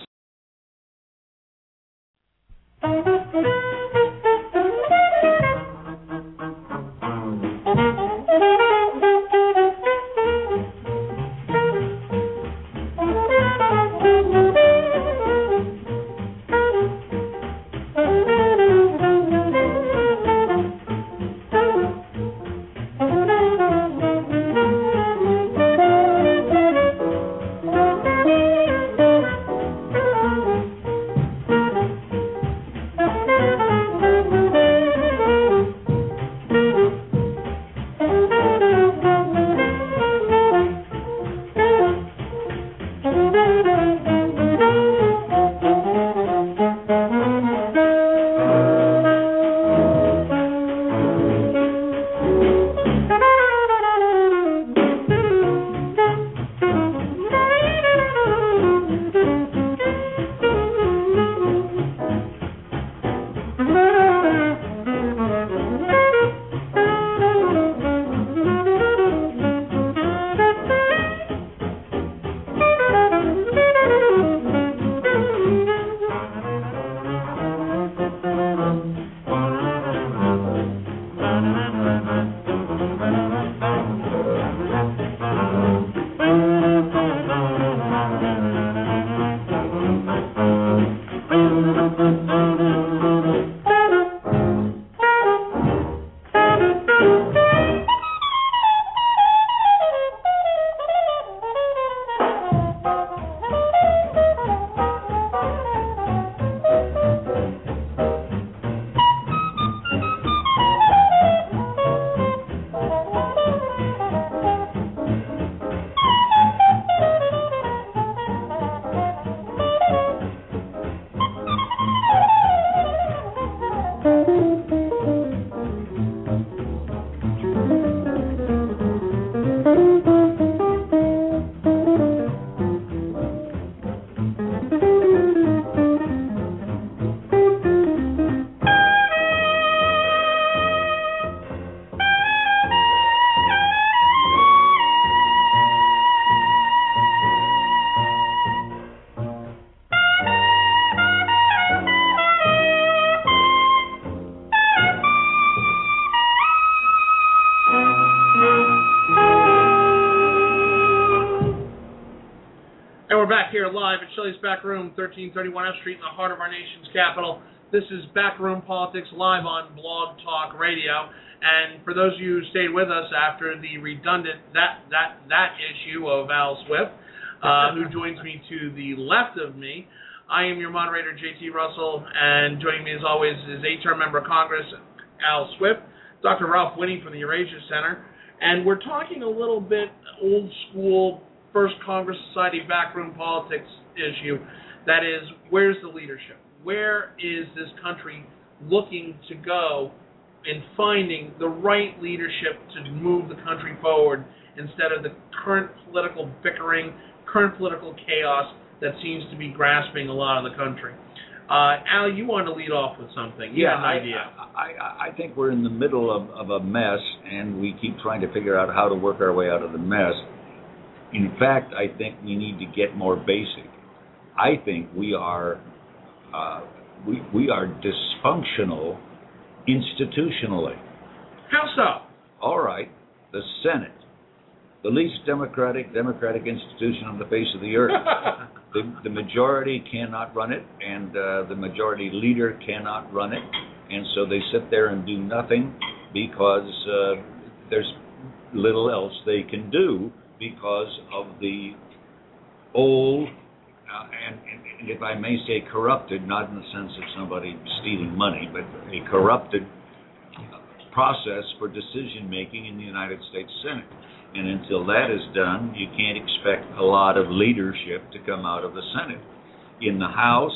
at Shelley's Back Room, thirteen thirty-one F Street in the heart of our nation's capital. This is Backroom Politics live on Blog Talk Radio. And for those of you who stayed with us after the redundant that that that issue of Al Swift, uh, who joins me to the left of me, I am your moderator, J T Russell, and joining me as always is eight-term member of Congress, Al Swift, Doctor Ralph Winnie from the Eurasia Center, and we're talking a little bit old school First Congress Society backroom politics issue. That is, where's the leadership? Where is this country looking to go in finding the right leadership to move the country forward instead of the current political bickering, current political chaos that seems to be grasping a lot of the country? Uh, Al, you wanted to lead off with something. You yeah, had an I, idea. I, I, I think we're in the middle of, of a mess, and we keep trying to figure out how to work our way out of the mess. In fact, I think we need to get more basic. I think we are uh, we we are dysfunctional institutionally. How so? All right, the Senate, the least democratic democratic institution on the face of the earth. the, the majority cannot run it, and uh, the majority leader cannot run it, and so they sit there and do nothing because uh, there's little else they can do because of the old, uh, and, and if I may say corrupted, not in the sense of somebody stealing money, but a corrupted process for decision-making in the United States Senate. And until that is done, you can't expect a lot of leadership to come out of the Senate. In the House,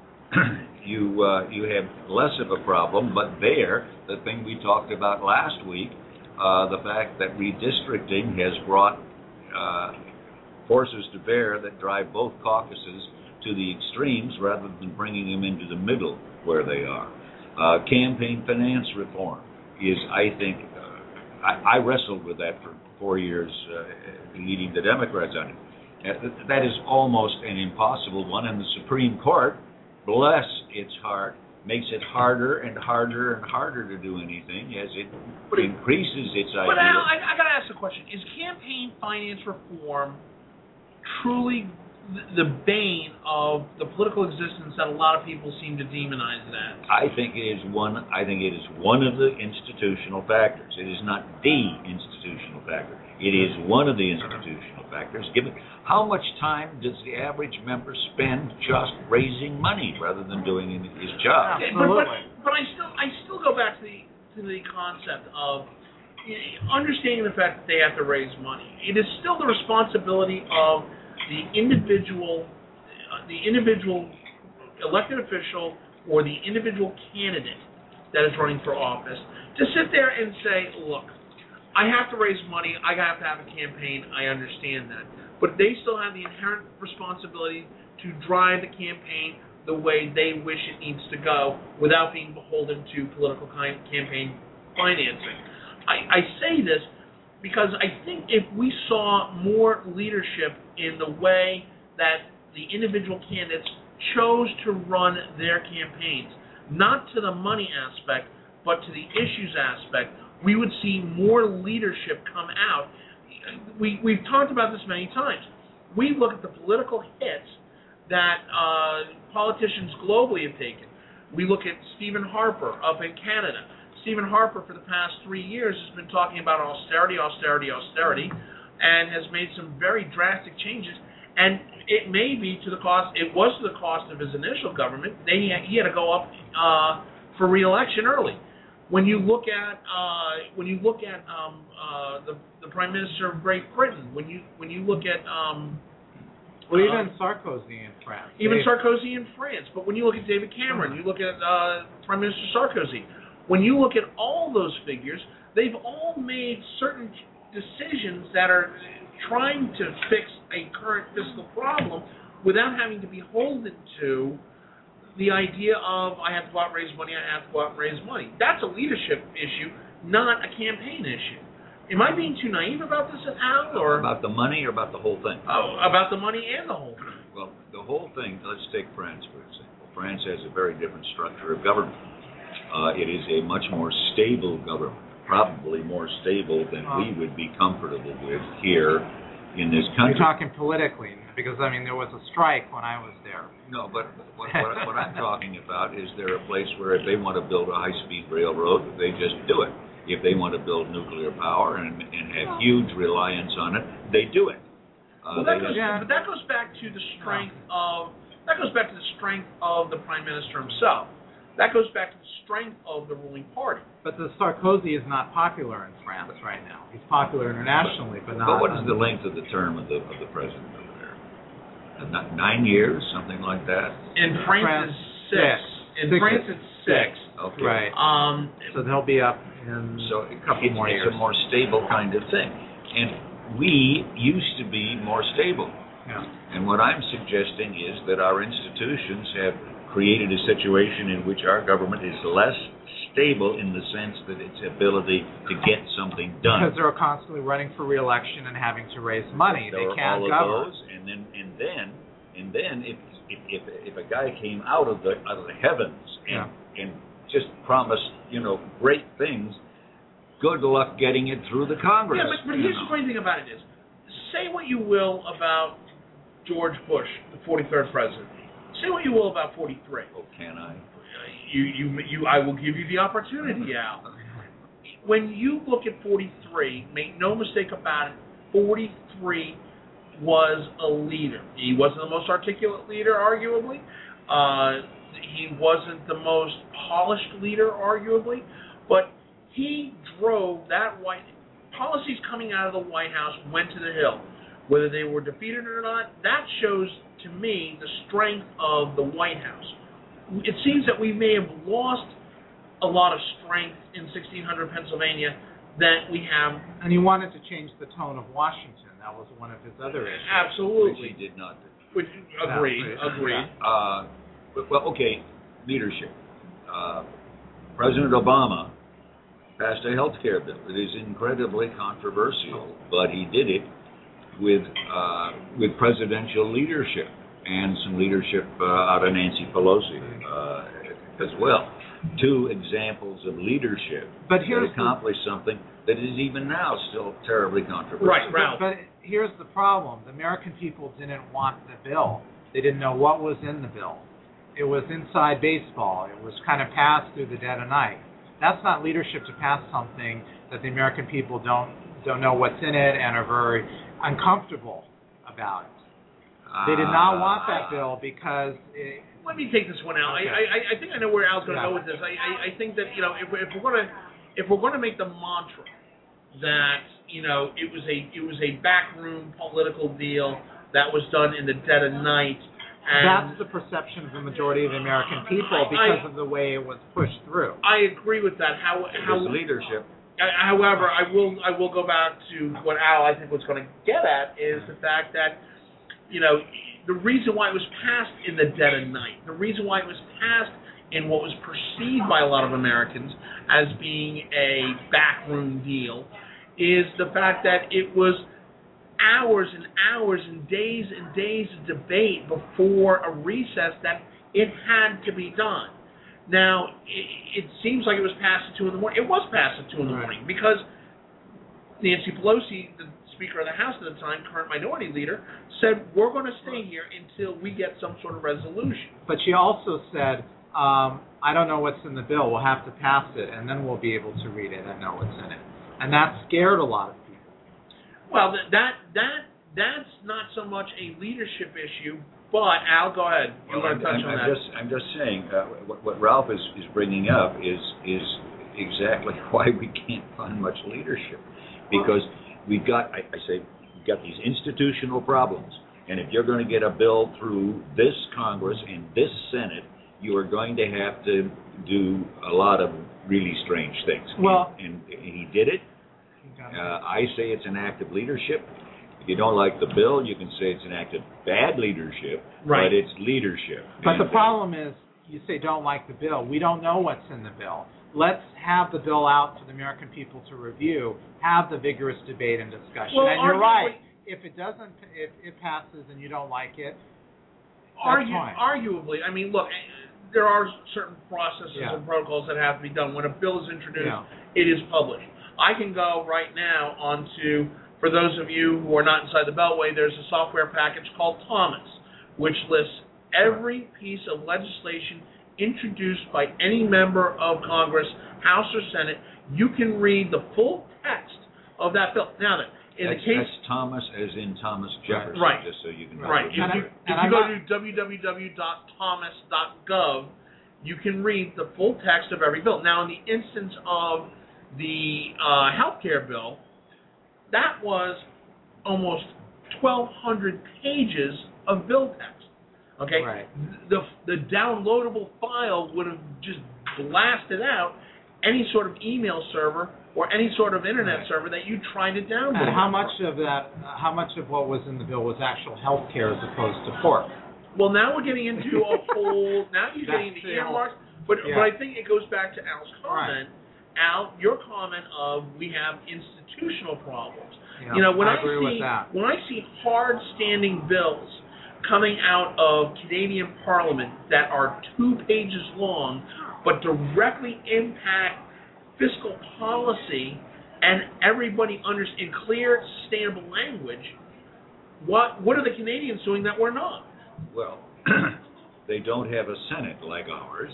you uh, you have less of a problem, but there, the thing we talked about last week, uh, the fact that redistricting has brought uh, forces to bear that drive both caucuses to the extremes rather than bringing them into the middle where they are. Uh, campaign finance reform is, I think, uh, I, I wrestled with that for four years uh, leading the Democrats on it. Uh, that is almost an impossible one, and the Supreme Court, bless its heart, makes it harder and harder and harder to do anything as it but increases its idea. But Al, I, I got to ask a question. Is campaign finance reform truly the, the bane of the political existence that a lot of people seem to demonize it as? I think it is one. I think it is one of the institutional factors. It is not the institutional factor. It is one of the institutional factors. Given how much time does the average member spend just raising money rather than doing his job? But, but, but I still I still go back to the to the concept of understanding the fact that they have to raise money. It is still the responsibility of the individual, uh, the individual elected official or the individual candidate that is running for office to sit there and say, look, I have to raise money, I have to have a campaign, I understand that. But they still have the inherent responsibility to drive the campaign the way they wish it needs to go without being beholden to political campaign financing. I, I say this because I think if we saw more leadership in the way that the individual candidates chose to run their campaigns, not to the money aspect, but to the issues aspect, we would see more leadership come out. We, we've talked about this many times. We look at the political hits that uh, politicians globally have taken. We look at Stephen Harper up in Canada. Stephen Harper, for the past three years, has been talking about austerity, austerity, austerity, and has made some very drastic changes. And it may be to the cost, it was to the cost of his initial government. Then he had, he had to go up uh, for re-election early. When you look at uh, when you look at um, uh, the the Prime Minister of Great Britain, when you when you look at um, well, even uh, Sarkozy in France, even Dave. Sarkozy in France, but when you look at David Cameron, you look at uh, Prime Minister Sarkozy. When you look at all those figures, they've all made certain decisions that are trying to fix a current fiscal problem without having to be beholden to the idea of I have to go out and raise money, I have to go out and raise money. That's a leadership issue, not a campaign issue. Am I being too naive about this, Al? Or about the money or about the whole thing? Oh, about the money and the whole thing. Well, the whole thing, let's take France, for example. France has a very different structure of government. Uh, it is a much more stable government, probably more stable than we would be comfortable with here in this country. You're talking politically, because, I mean, there was a strike when I was there. No, but what, what, what I'm talking about is there a place where if they want to build a high-speed railroad, they just do it. If they want to build nuclear power and, and have huge reliance on it, they do it. Uh, well, that they goes, yeah. but that goes back to the strength of that goes back to the strength of the prime minister himself. That goes back to the strength of the ruling party. But the Sarkozy is not popular in France right now. He's popular internationally, but not. But what is the length of the term of the of the president over there? Uh, not nine years, something like that. In France, France it's six. six. In Six. France, it's six. Okay. Right. Um, So they'll be up in So a couple it's, more it's years. a more stable kind of thing. And we used to be more stable. Yeah. And what I'm suggesting is that our institutions have created a situation in which our government is less stable in the sense that its ability to get something done. Because they're constantly running for re-election and having to raise money. There They are can't all of govern. those, and then and then and then if if if, if a guy came out of the out of the heavens and Yeah. and just promised, you know, great things, good luck getting it through the Congress. yeah, but, but you here's know. the funny thing about it is, say what you will about George Bush, the forty-third president. Say what you will about forty-three. Oh, can I? You, you, you. I will give you the opportunity, Al. When you look at forty-three, make no mistake about it, forty-three was a leader. He wasn't the most articulate leader, arguably. Uh, he wasn't the most polished leader, arguably. But he drove that White policies coming out of the White House went to the Hill. Whether they were defeated or not, that shows to me the strength of the White House. It seems that we may have lost a lot of strength in sixteen hundred Pennsylvania that we have. And he wanted to change the tone of Washington. That was one of his other issues. Absolutely. Which he did not do. Which, agreed, Yeah. agreed. Uh, but- well, okay, leadership. Uh, President Obama passed a health care bill. It is incredibly controversial, but he did it with uh, with presidential leadership and some leadership uh, out of Nancy Pelosi uh, as well. Two examples of leadership But that here's the- accomplished something that is even now still terribly controversial. Right, But, Ralph. but here's the problem. The American people didn't want the bill. They didn't know what was in the bill. It was inside baseball. It was kind of passed through the dead of night. That's not leadership to pass something that the American people don't don't know what's in it and are very uncomfortable about it. They did not want that bill because it, Let me take this one out. Okay. I, I I think I know where Al's going to Yeah. go with this. I, I I think that you know if we're, if we're going to if we're going to make the mantra that you know it was a it was a backroom political deal that was done in the dead of night. And that's the perception of the majority of the American people I- because I- of the way it was pushed through. I agree with that. How how His leadership. Uh, However, I will I will go back to what Al I think was going to get at is the fact that you know the reason why it was passed in the dead of night, the reason why it was passed in what was perceived by a lot of Americans as being a backroom deal, is the fact that it was hours and hours and days and days of debate before a recess that it had to be done. Now, it, it seems like it was passed at two in the morning. It was passed at two in the Right. morning because Nancy Pelosi, the Speaker of the House at the time, current minority leader, said, we're going to stay here until we get some sort of resolution. But she also said, um, I don't know what's in the bill. We'll have to pass it, and then we'll be able to read it and know what's in it. And that scared a lot of people. Well, th- that that that's not so much a leadership issue, but Al, go ahead. You Well, want to I'm, touch I'm, on I'm that? just, I'm just saying, uh, what, what Ralph is, is bringing up is is exactly why we can't find much leadership, because we've got, I, I say, we've got these institutional problems, and if you're going to get a bill through this Congress and this Senate, you are going to have to do a lot of really strange things. Well- and, and he did it. Uh, I say it's an act of leadership. If you don't like the bill, you can say it's an act of bad leadership, Right. but it's leadership. But the And, uh, problem is, you say don't like the bill. We don't know what's in the bill. Let's have the bill out for the American people to review, have the vigorous debate and discussion. Well, and you're arguably- right. If it doesn't, if it passes and you don't like it, Argu- fine. arguably, I mean, look, eh, there are certain processes Yeah. and protocols that have to be done. When a bill is introduced, Yeah. it is published. I can go right now onto For those of you who are not inside the Beltway, there's a software package called Thomas, which lists every piece of legislation introduced by any member of Congress, House or Senate. You can read the full text of that bill. Now then, in that's, the case... That's Thomas as in Thomas Jefferson, right. just so you can... Right. If remember. you, if you go to w w w dot thomas dot gov, you can read the full text of every bill. Now, in the instance of the uh, health care bill, that was almost twelve hundred pages of bill text. Okay? Right. The, the downloadable file would have just blasted out any sort of email server or any sort of internet right. server that you tried to download. And how much of that, uh, how much of what was in the bill was actual health care as opposed to pork? Well, now we're getting into a whole, now you're getting into earmarks, but, yeah. but I think it goes back to Al's comment. Right. Al, your comment of we have institutional problems. Yeah, you know, when I I, agree see with that. when I see hard-standing bills coming out of Canadian Parliament that are two pages long, but directly impact fiscal policy and everybody understands in clear, sustainable language, what what are the Canadians doing that we're not? Well, they don't have a Senate like ours.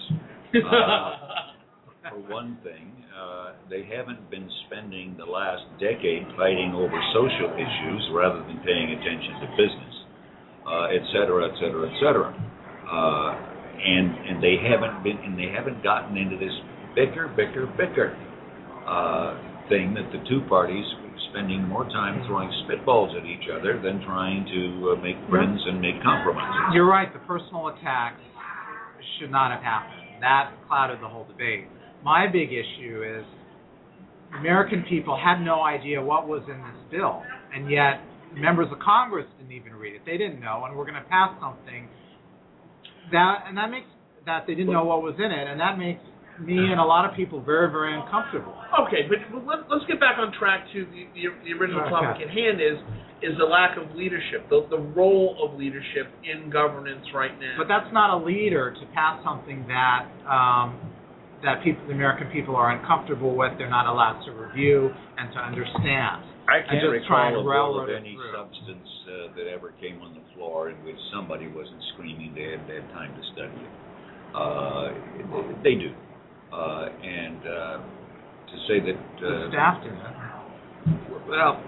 Uh, for one thing, uh, they haven't been spending the last decade fighting over social issues rather than paying attention to business, uh, et cetera, et cetera, et cetera. Uh, and and they haven't been and they haven't gotten into this bicker, bicker, bicker uh, thing that the two parties spending more time throwing spitballs at each other than trying to uh, make friends and make compromises. You're right. The personal attacks should not have happened. That clouded the whole debate. My big issue is American people had no idea what was in this bill, and yet members of Congress didn't even read it. They didn't know, and we're going to pass something that, and that makes that they didn't know what was in it, and that makes me and a lot of people very, very uncomfortable. Okay, but let, let's get back on track to the, the, the original Okay. topic at hand is is the lack of leadership, the, the role of leadership in governance right now. But that's not a leader to pass something that um, that people, the American people, are uncomfortable with. They're not allowed to review and to understand. I And can't just trying recall to a bill railroad of it any through. substance uh, that ever came on the floor in which somebody wasn't screaming they hadn't had time to study it. Uh, they do. Uh, and uh, to say that... Uh, The staff did it. Well,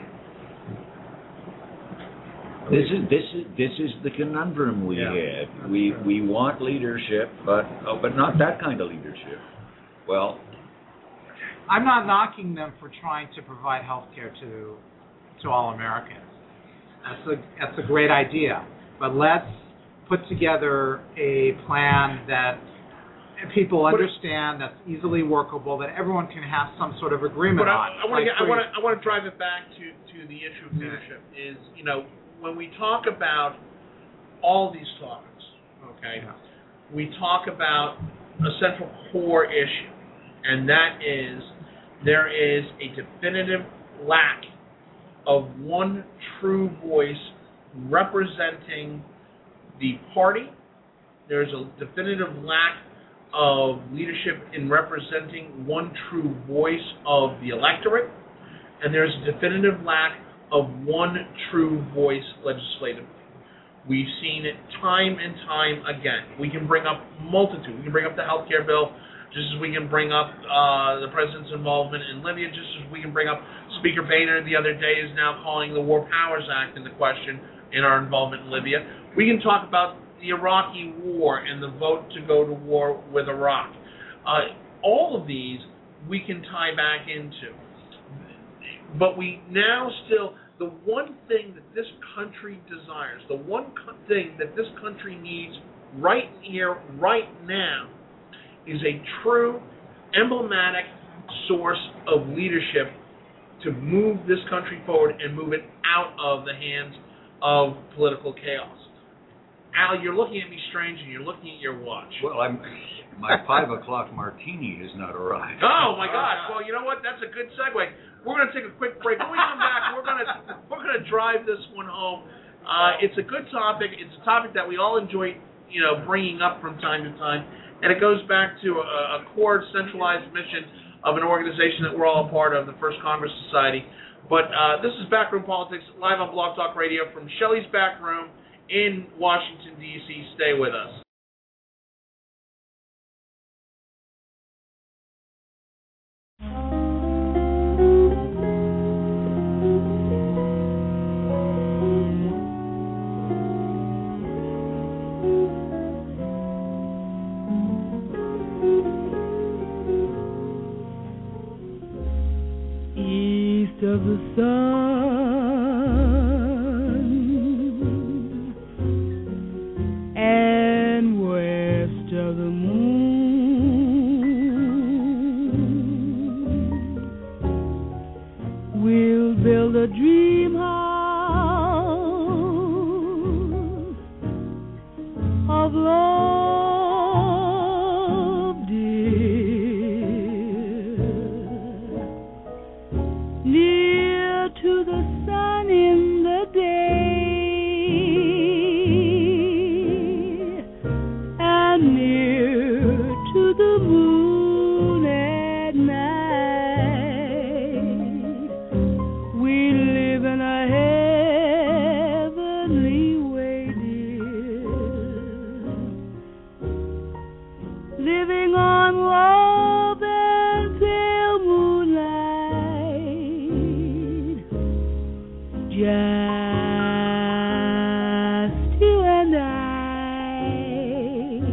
this is this is this is the conundrum we Yeah, had. We true. we want leadership, but oh, but not that kind of leadership. Well, I'm not knocking them for trying to provide health care to to all Americans. That's a that's a great idea. But let's put together a plan that people understand, that's easily workable, that everyone can have some sort of agreement But on. I, I want to Like I want for- to I want to drive it back to, to the issue of leadership. Is you know when we talk about all these topics, okay, Yeah. we talk about a central core issue, and that is there is a definitive lack of one true voice representing the party. There's a definitive lack of leadership in representing one true voice of the electorate, and there's a definitive lack of one true voice legislatively. We've seen it time and time again. We can bring up multitude. We can bring up the health care bill, just as we can bring up uh, the president's involvement in Libya, just as we can bring up Speaker Boehner the other day is now calling the War Powers Act into question in our involvement in Libya. We can talk about the Iraqi war and the vote to go to war with Iraq. Uh, all of these we can tie back into. But we now still, the one thing that this country desires, the one co- thing that this country needs right here, right now, is a true, emblematic source of leadership to move this country forward and move it out of the hands of political chaos. Al, you're looking at me strange and you're looking at your watch. well, I'm my five o'clock martini has not arrived. Oh my gosh! Well, you know what? That's a good segue. We're going to take a quick break. When we come back, we're going to we're going to drive this one home. Uh, it's a good topic. It's a topic that we all enjoy, you know, bringing up from time to time, and it goes back to a, a core centralized mission of an organization that we're all a part of, the First Congress Society. But uh, this is Backroom Politics live on Blog Talk Radio from Shelley's Back Room in Washington, D C Stay with us. East of the sun and west of the moon, we'll build a dream house of love, dear, near to the sun in the day and near to the moon at night. We live in a heavenly way, dear, living on love and pale moonlight. Just you and I,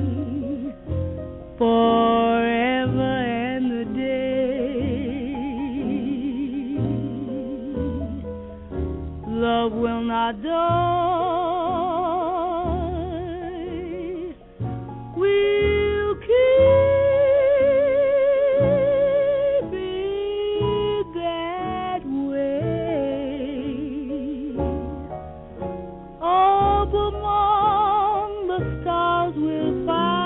forever and a day. Love will not die. We'll keep it that way. Up among the stars we'll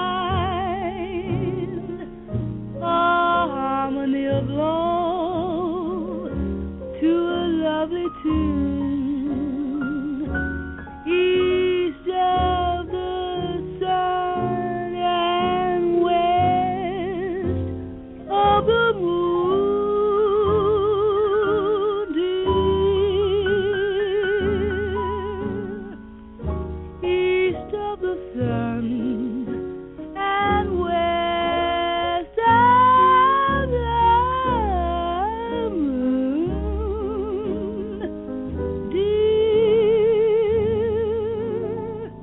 find a harmony of love to a lovely tune. East of the sun and west of the moon, dear. East of the sun and west of the moon, dear.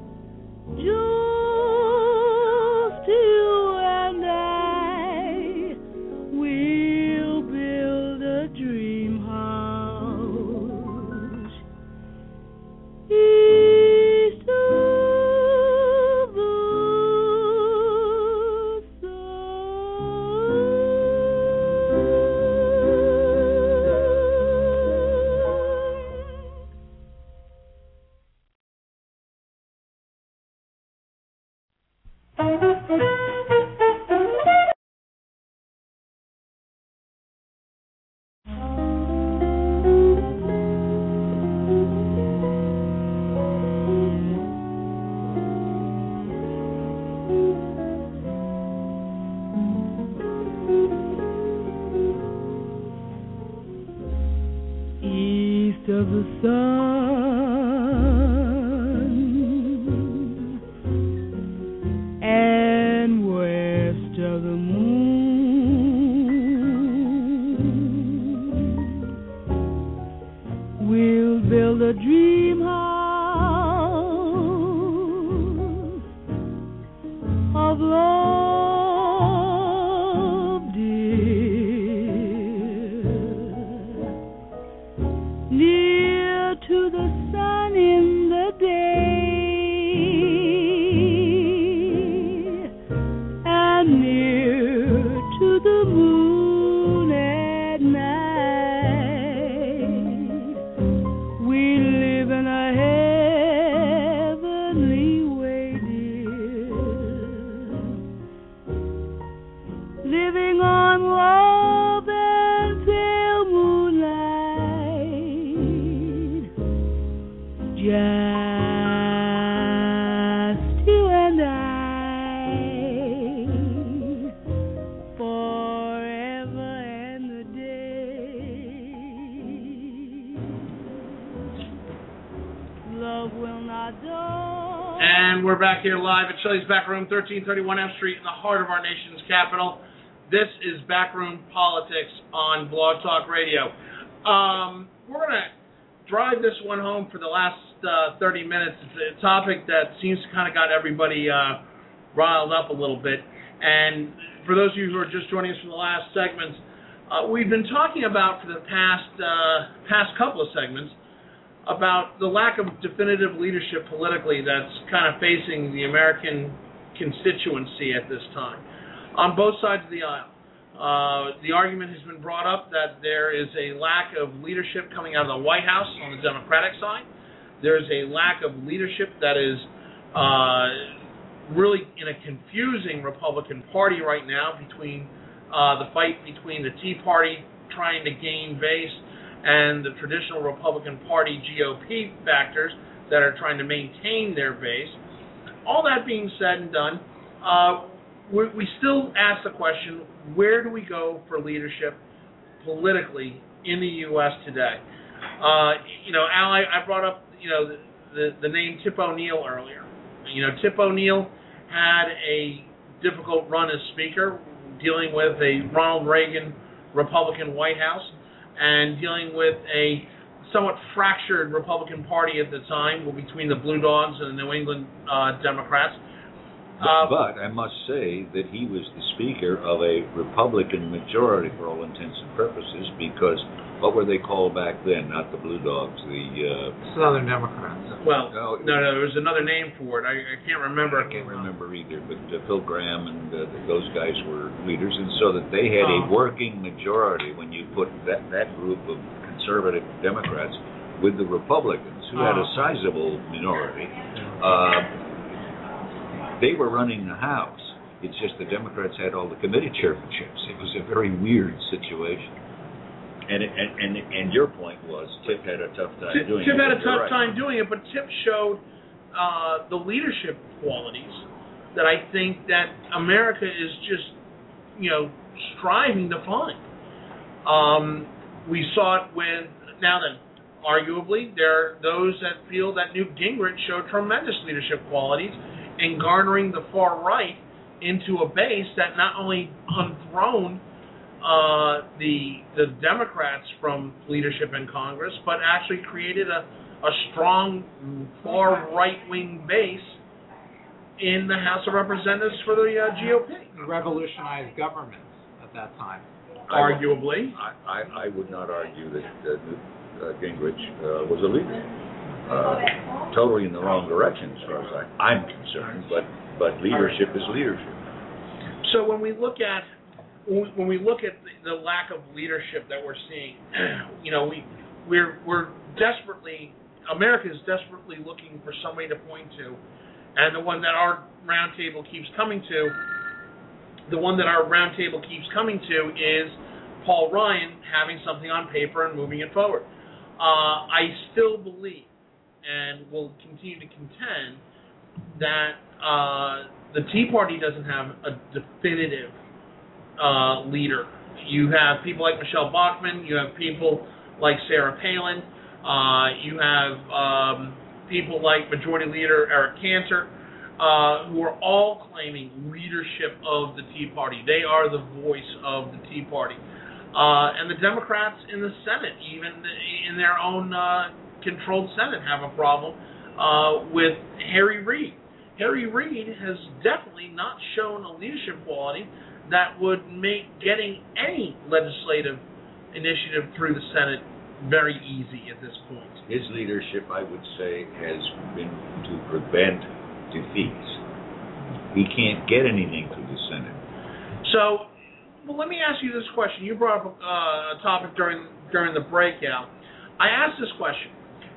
Just you and I, we'll build a dream house east of the east of the sun and west of the moon, we'll build a dream house of love, dear, near to the sun in the day and near to the moon at night. We live in a heavenly way, dear, living on love and pale moonlight. Just you and I, forever and a day. we're back here live at Shelley's Back Room, thirteen thirty-one F Street, in the heart of our nation's capital. This is Backroom Politics on Blog Talk Radio. Um, we're going to drive this one home for the last uh, thirty minutes. It's a topic that seems to kind of got everybody uh, riled up a little bit. And for those of you who are just joining us from the last segments, uh, we've been talking about for the past uh, past couple of segments about the lack of definitive leadership politically that's kind of facing the American constituency at this time, on both sides of the aisle. Uh, the argument has been brought up that there is a lack of leadership coming out of the White House on the Democratic side. There's a lack of leadership that is uh, really in a confusing Republican Party right now between uh, the fight between the Tea Party trying to gain base and the traditional Republican Party G O P factors that are trying to maintain their base. All that being said and done, uh, we, we still ask the question, where do we go for leadership politically in the U S today? Uh, you know, Al, I, I brought up, you know, the, the, the name Tip O'Neill earlier. You know, Tip O'Neill had a difficult run as Speaker, dealing with a Ronald Reagan Republican White House, and dealing with a somewhat fractured Republican Party at the time, between the Blue Dogs and the New England uh, Democrats. Uh, but I must say that he was the Speaker of a Republican majority for all intents and purposes, because what were they called back then? Not the Blue Dogs, the uh, Southern Democrats. Well, no, no, no, there was another name for it. I, I can't remember. I can't remember either, but uh, Phil Graham and uh, those guys were leaders, and so that they had a working majority when you put that, that group of conservative Democrats with the Republicans, who had a sizable minority. Uh, they were running the House. It's just the Democrats had all the committee chairmanships. It was a very weird situation. And, it, and and and your point was Tip had a tough time Tip, doing Tip it. Tip had a tough right. time doing it, but Tip showed uh, the leadership qualities that I think that America is just, you know, striving to find. Um, we saw it with, now then, arguably, there are those that feel that Newt Gingrich showed tremendous leadership qualities in garnering the far right into a base that not only unthroned Uh, the the Democrats from leadership in Congress, but actually created a, a strong far right-wing base in the House of Representatives for the uh, G O P. Revolutionized governments at that time. Arguably. I, I, I would not argue that uh, uh, Gingrich uh, was a leader. Uh, totally in the wrong direction as far as I, I'm concerned, but, but leadership is leadership. So when we look at When we look at the lack of leadership that we're seeing, you know, we we're we're desperately, America is desperately looking for somebody to point to, and the one that our roundtable keeps coming to, the one that our roundtable keeps coming to is Paul Ryan having something on paper and moving it forward. Uh, I still believe, and will continue to contend, that uh, the Tea Party doesn't have a definitive Uh, leader. You have people like Michelle Bachmann. You have people like Sarah Palin. Uh, you have um, people like Majority Leader Eric Cantor, uh, who are all claiming leadership of the Tea Party. They are the voice of the Tea Party. Uh, and the Democrats in the Senate, even in their own uh, controlled Senate, have a problem uh, with Harry Reid. Harry Reid has definitely not shown a leadership quality that would make getting any legislative initiative through the Senate very easy at this point. His leadership, I would say, has been to prevent defeats. He can't get anything through the Senate. So, well, let me ask you this question. You brought up uh, a topic during during the breakout. I asked this question.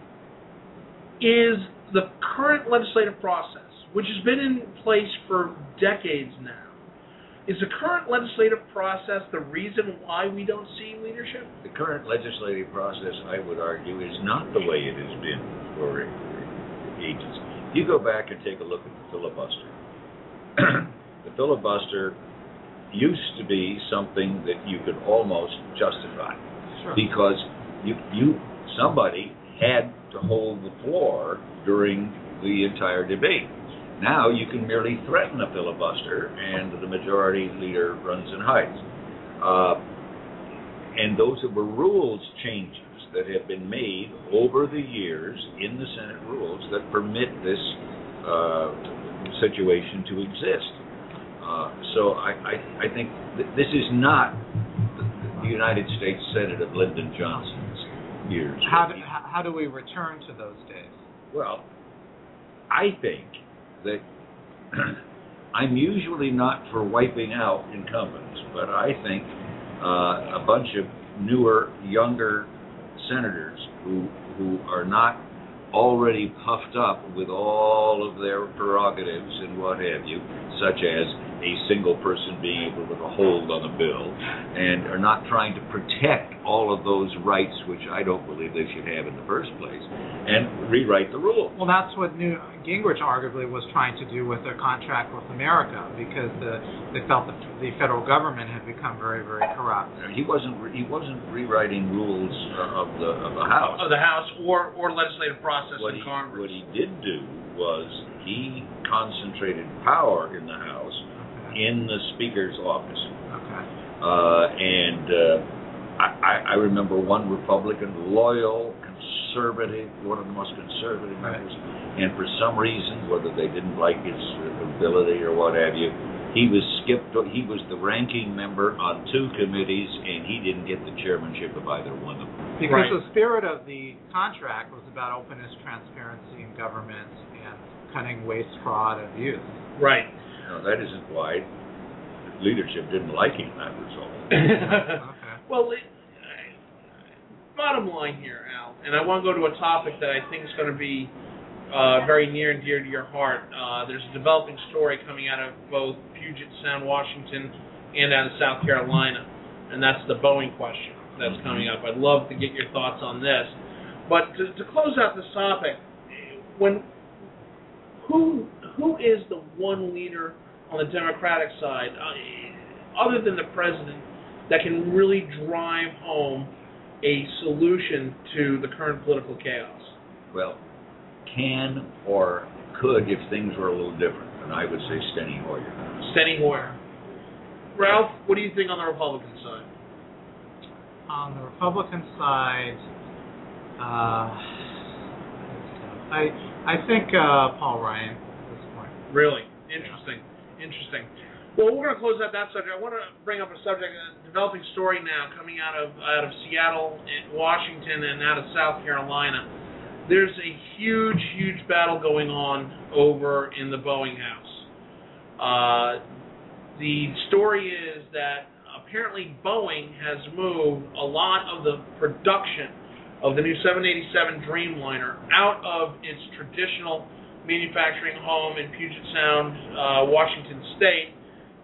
Is the current legislative process, which has been in place for decades now, is the current legislative process the reason why we don't see leadership? The current legislative process, I would argue, is not the way it has been for ages. You go back and take a look at the filibuster. The filibuster used to be something that you could almost justify, Sure. because you, you somebody had to hold the floor during the entire debate. Now you can merely threaten a filibuster, and the majority leader runs and hides. Uh, and those were rules changes that have been made over the years in the Senate rules that permit this uh, situation to exist. Uh, so I, I, I think th- this is not the, the United States Senate of Lyndon Johnson's years. How do, how do we return to those days? Well, I think that I'm usually not for wiping out incumbents, but I think uh, a bunch of newer, younger senators who who are not already puffed up with all of their prerogatives and what have you, such as a single person being able to hold on a bill, and are not trying to protect all of those rights, which I don't believe they should have in the first place, and rewrite the rules. Well, that's what Newt Gingrich arguably was trying to do with their contract with America, because the, they felt that the federal government had become very, very corrupt. He wasn't he wasn't rewriting rules of the of the House. Of the House or or legislative process what in he, Congress. What he did do was he concentrated power in the House, okay, in the Speaker's office. Okay. Uh, and uh, I, I remember one Republican, loyal, conservative, one of the most conservative members, and for some reason, whether they didn't like his ability or what have you, he was skipped. He was the ranking member on two committees, and he didn't get the chairmanship of either one of them. Because right. the spirit of the contract was about openness, transparency in government, and cutting waste, fraud, and abuse. Right. No, that isn't why leadership didn't like him. That was all. Okay. Well, it, bottom line here, Al, and I want to go to a topic that I think is going to be uh, very near and dear to your heart. Uh, there's a developing story coming out of both Puget Sound, Washington, and out of South Carolina, and that's the Boeing question that's coming up. I'd love to get your thoughts on this. But to, to close out this topic, when who who is the one leader on the Democratic side, uh, other than the president, that can really drive home a solution to the current political chaos? Well, can or could if things were a little different, and I would say Steny Hoyer. Steny Hoyer. Ralph, what do you think on the Republican side? On the Republican side, uh, I I think uh, Paul Ryan at this point. Really? Interesting. Yeah. Interesting. Well, we're going to close out that subject. I want to bring up a subject, a developing story now coming out of out of Seattle, and Washington, and out of South Carolina. There's a huge, huge battle going on over in the Boeing house. Uh, the story is that apparently Boeing has moved a lot of the production of the new seven eighty-seven Dreamliner out of its traditional manufacturing home in Puget Sound, uh, Washington State,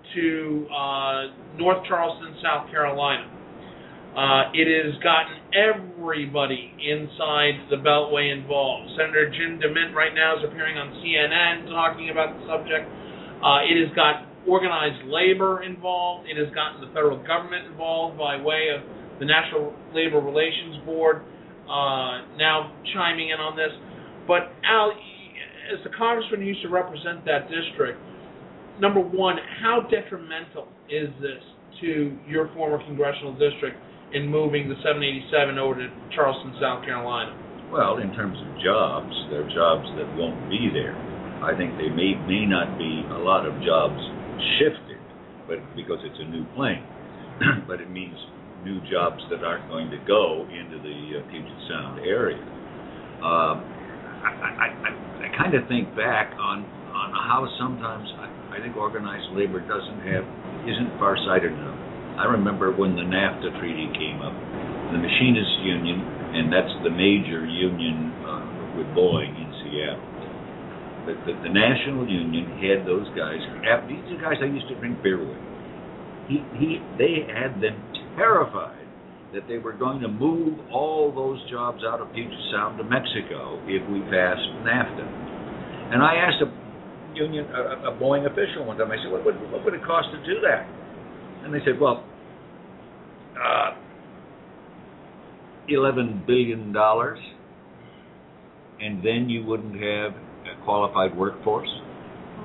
to uh, North Charleston, South Carolina. Uh, it has gotten everybody inside the Beltway involved. Senator Jim DeMint right now is appearing on C N N talking about the subject. Uh, it has got organized labor involved. It has gotten the federal government involved by way of the National Labor Relations Board uh, now chiming in on this. But Al, as the congressman who used to represent that district, number one, how detrimental is this to your former congressional district in moving the seven eighty-seven over to Charleston, South Carolina? Well, in terms of jobs, there are jobs that won't be there. I think they may may not be a lot of jobs shifted, but because it's a new plane, but it means new jobs that aren't going to go into the uh, Puget Sound area. Um, I, I, I, I kind of think back on, on how sometimes I, I think organized labor doesn't have isn't far-sighted enough. I remember when the NAFTA treaty came up, the Machinists Union, and that's the major union uh, with Boeing in Seattle. The, the, the National Union had those guys. These are guys I used to drink beer with. He, he, they had them terrified that they were going to move all those jobs out of Puget Sound to Mexico if we passed NAFTA. And I asked a union, a, a Boeing official one time, I said, what would, what would it cost to do that? And they said, well, uh, eleven billion dollars, and then you wouldn't have a qualified workforce.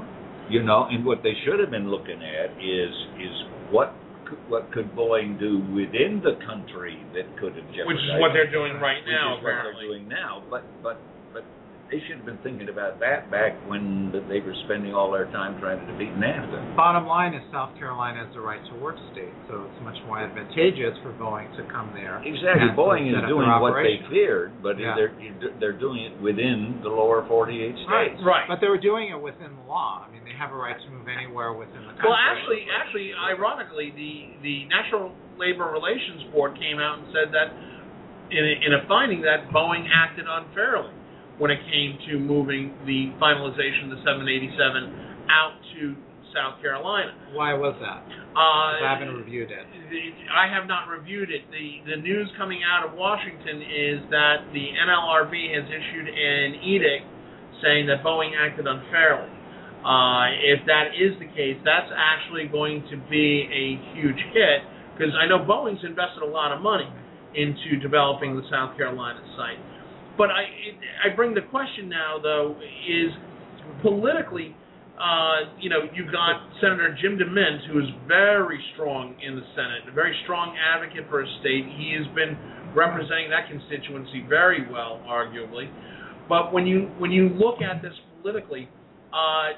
You know, and what they should have been looking at is is what could, what could Boeing do within the country that could have jeopardized. Which is what they're doing right which now, is what apparently. they're doing now. But but but they should have been thinking about that back when they were spending all their time trying to defeat NAFTA. Bottom line is South Carolina is a right-to-work state, so it's much more advantageous for Boeing to come there. Exactly. and Boeing set is up doing their what they operation. feared, but Yeah. they're they're doing it within the lower forty-eight Right. states. Right. But they were doing it within the law. I mean, they have a right to move anywhere within the country. Well, actually, actually, ironically, the, the National Labor Relations Board came out and said that in a, in a finding that Boeing acted unfairly when it came to moving the finalization of the seven eighty-seven out to South Carolina. Why was that? Uh, 'Cause I haven't reviewed it. the- I have not reviewed it. The the news coming out of Washington is that the N L R B has issued an edict saying that Boeing acted unfairly. Uh, if that is the case, that's actually going to be a huge hit, because I know Boeing's invested a lot of money into developing the South Carolina site. But I it, I bring the question now, though, is politically, uh, you know, you've got Senator Jim DeMint, who is very strong in the Senate, a very strong advocate for his state. He has been representing that constituency very well, arguably. But when you when you look at this politically, uh,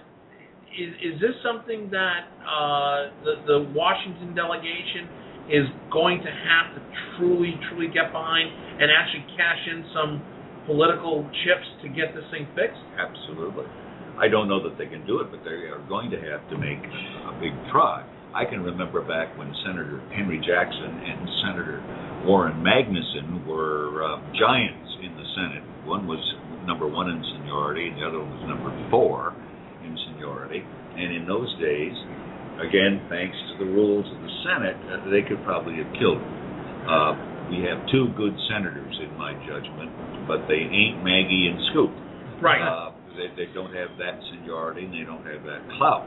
is is this something that uh, the the Washington delegation is going to have to truly truly get behind and actually cash in some political chips to get this thing fixed? Absolutely. I don't know that they can do it, but they are going to have to make a big try. I can remember back when Senator Henry Jackson and Senator Warren Magnuson were uh, giants in the Senate. One was number one in seniority, and the other one was number four in seniority. And in those days, again, thanks to the rules of the Senate, uh, they could probably have killed them. Uh, we have two good senators, in my judgment, but they ain't Maggie and Scoop. Right. Uh, they, they don't have that seniority, and they don't have that clout.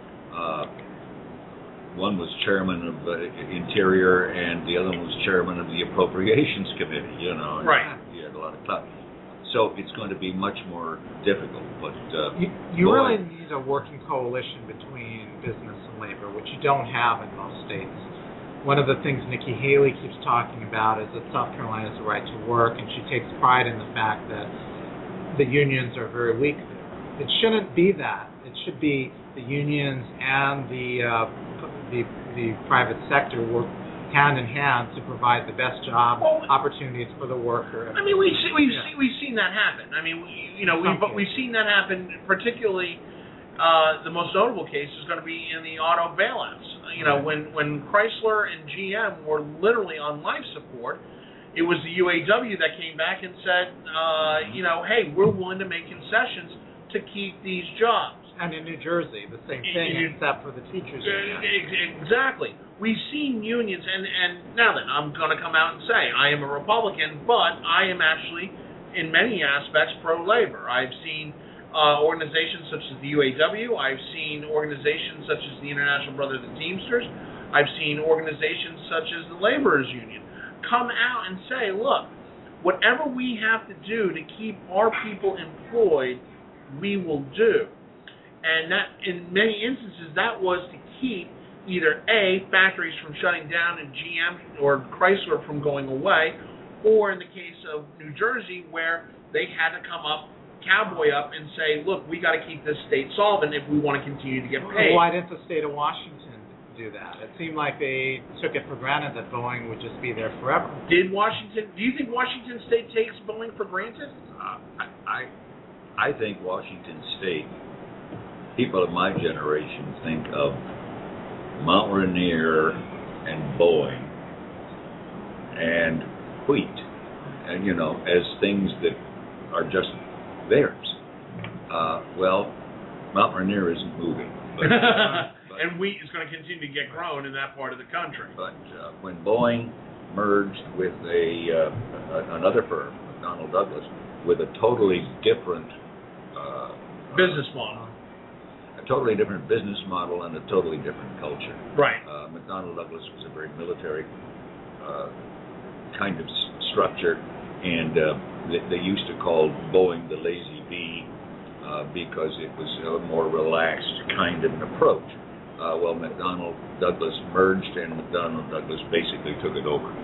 Uh, one was chairman of uh, Interior, and the other one was chairman of the Appropriations Committee. You know, and Right. He had a lot of clout. So it's going to be much more difficult. But uh, You, you boy, really need a working coalition between business and labor, which you don't have in most states. One of the things Nikki Haley keeps talking about is that South Carolina has the right to work, and she takes pride in the fact that the unions are very weak there. It shouldn't be that. It should be the unions and the uh, the, the private sector work hand in hand to provide the best job Well, opportunities for the worker. I mean, we've seen, we've, Yeah. seen, we've seen that happen. I mean, we, you know, we've Some we've seen that happen. Particularly, uh, the most notable case is going to be in the auto bailouts. You know, when when Chrysler and G M were literally on life support, it was the U A W that came back and said, uh, you know, hey, we're willing to make concessions to keep these jobs. And in New Jersey, the same In- thing, in- except for the teachers Uh, union. ex- Exactly. We've seen unions, and, and now then, I'm going to come out and say I am a Republican, but I am actually, in many aspects, pro-labor. I've seen uh, organizations such as the U A W. I've seen organizations such as the International Brotherhood of Teamsters. I've seen organizations such as the Laborers Union come out and say, look, whatever we have to do to keep our people employed, we will do. And that, in many instances, that was to keep either A, factories from shutting down and G M or Chrysler from going away, or in the case of New Jersey, where they had to come up, cowboy up, and say, look, we got to keep this state solvent if we want to continue to get paid. Why didn't the state of Washington do that? It seemed like they took it for granted that Boeing would just be there forever. Did Washington, do you think Washington State takes Boeing for granted? Uh, I, I I think Washington State, people of my generation think of Mount Rainier and Boeing and wheat, and you know, as things that are just theirs. Uh, well, Mount Rainier isn't moving, but, but, And wheat is going to continue to get grown in that part of the country. but uh, when Boeing merged with a, uh, another firm, McDonnell Douglas, with a totally different uh, Business model. a totally different business model and a totally different culture. Right. Uh, McDonnell Douglas was a very military uh, kind of s- structure, and uh, they, they used to call Boeing the lazy bee. uh, because it was a more relaxed kind of an approach. Uh, well, McDonnell Douglas merged, and McDonnell Douglas basically took it over.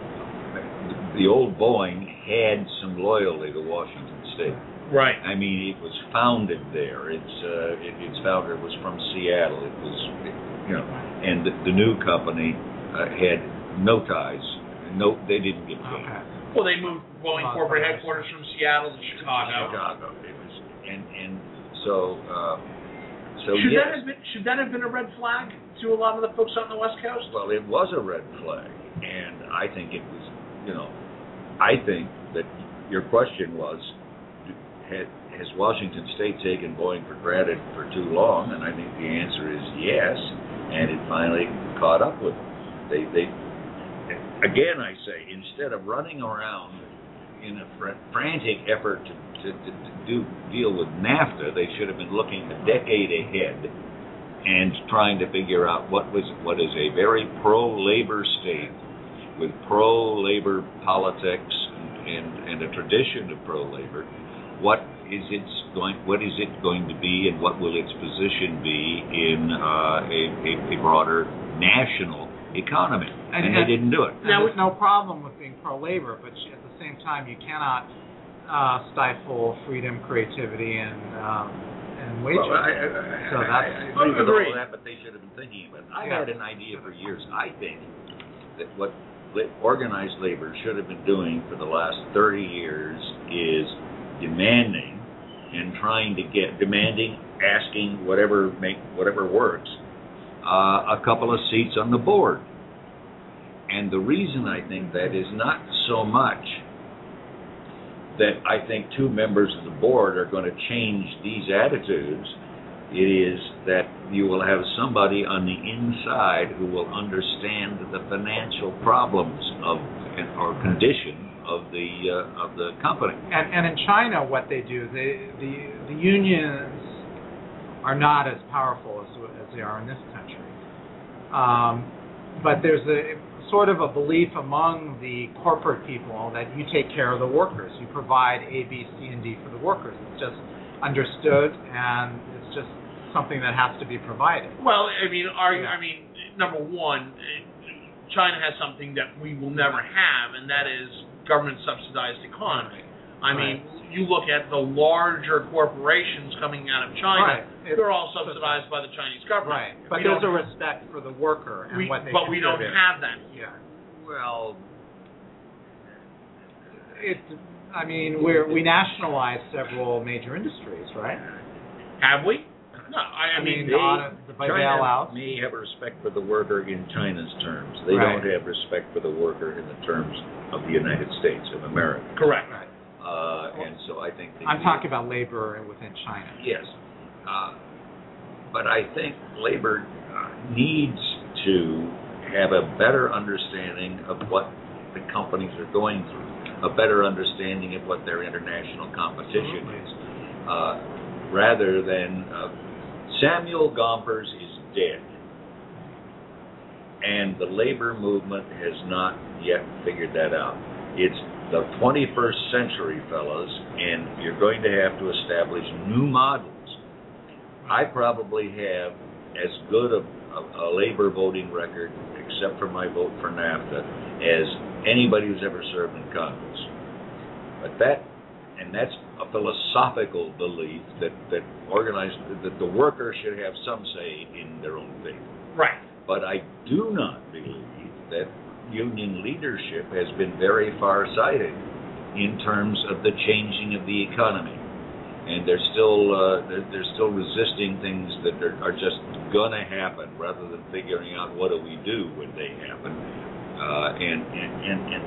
The old Boeing had some loyalty to Washington State. Right. I mean, it was founded there. Its uh, it, its founder was from Seattle. It was, you know, and the, the new company uh, had no ties. No, they didn't get paid. Okay. Well, they moved Boeing corporate headquarters from Seattle to Chicago. Chicago. It was, and and so uh, so should yes. that have been should that have been a red flag to a lot of the folks on the West Coast? Well, it was a red flag, and I think it was. You know, I think that your question was, had, has Washington State taken Boeing for granted for too long? And I think the answer is yes, and it finally caught up with them. They, they, again, I say, instead of running around in a fr- frantic effort to, to, to, to do deal with NAFTA, they should have been looking a decade ahead and trying to figure out what was what is a very pro-labor state with pro-labor politics and, and a tradition of pro-labor. What is its going? What is it going to be, and what will its position be in uh, a, a, a broader national economy? And, and they didn't do it. Now, there's no problem with being pro-labor, but at the same time, you cannot uh, stifle freedom, creativity, and um, and wages. Well, I, I, so I, that's I agree with agree. all that, but they should have been thinking about it. I Yeah. had an idea for years. I think that what organized labor should have been doing for the last thirty years is demanding and trying to get, demanding, asking, whatever make whatever works, uh, a couple of seats on the board. And the reason I think that is not so much that I think two members of the board are going to change these attitudes. It is that you will have somebody on the inside who will understand the financial problems of or condition of the uh, of the company. And, and in China, what they do, they, the the unions are not as powerful as, as they are in this country. Um, but there's a sort of a belief among the corporate people that you take care of the workers. You provide A, B, C, and D for the workers. It's just understood, and it's just something that has to be provided. Well, I mean, are, I mean, number one, China has something that we will never have, and that is government-subsidized economy. I mean, right. You look at the larger corporations coming out of China; right. they're all subsidized by the Chinese government. Right, but we there's a respect for the worker and we, what they But we don't have that here. Well, it. I mean, we we nationalized several major industries, right? Have we? No, I, I mean, they, not the China may have a respect for the worker in China's terms. They right. don't have respect for the worker in the terms of the United States of America. Correct. Right. Uh, and so I think... I'm talking about labor within China. Yes. Uh, but I think labor needs to have a better understanding of what the companies are going through, a better understanding of what their international competition is, uh, rather than... Uh, Samuel Gompers is dead, and the labor movement has not yet figured that out. It's the twenty-first century, fellas, and you're going to have to establish new models. I probably have as good a, a, a labor voting record, except for my vote for NAFTA, as anybody who's ever served in Congress. But that, and that's a philosophical belief that, that organized that the worker should have some say in their own fate. Right. But I do not believe that union leadership has been very far-sighted in terms of the changing of the economy, and they're still uh, they're, they're still resisting things that are, are just gonna happen, rather than figuring out what do we do when they happen, uh, and, and and and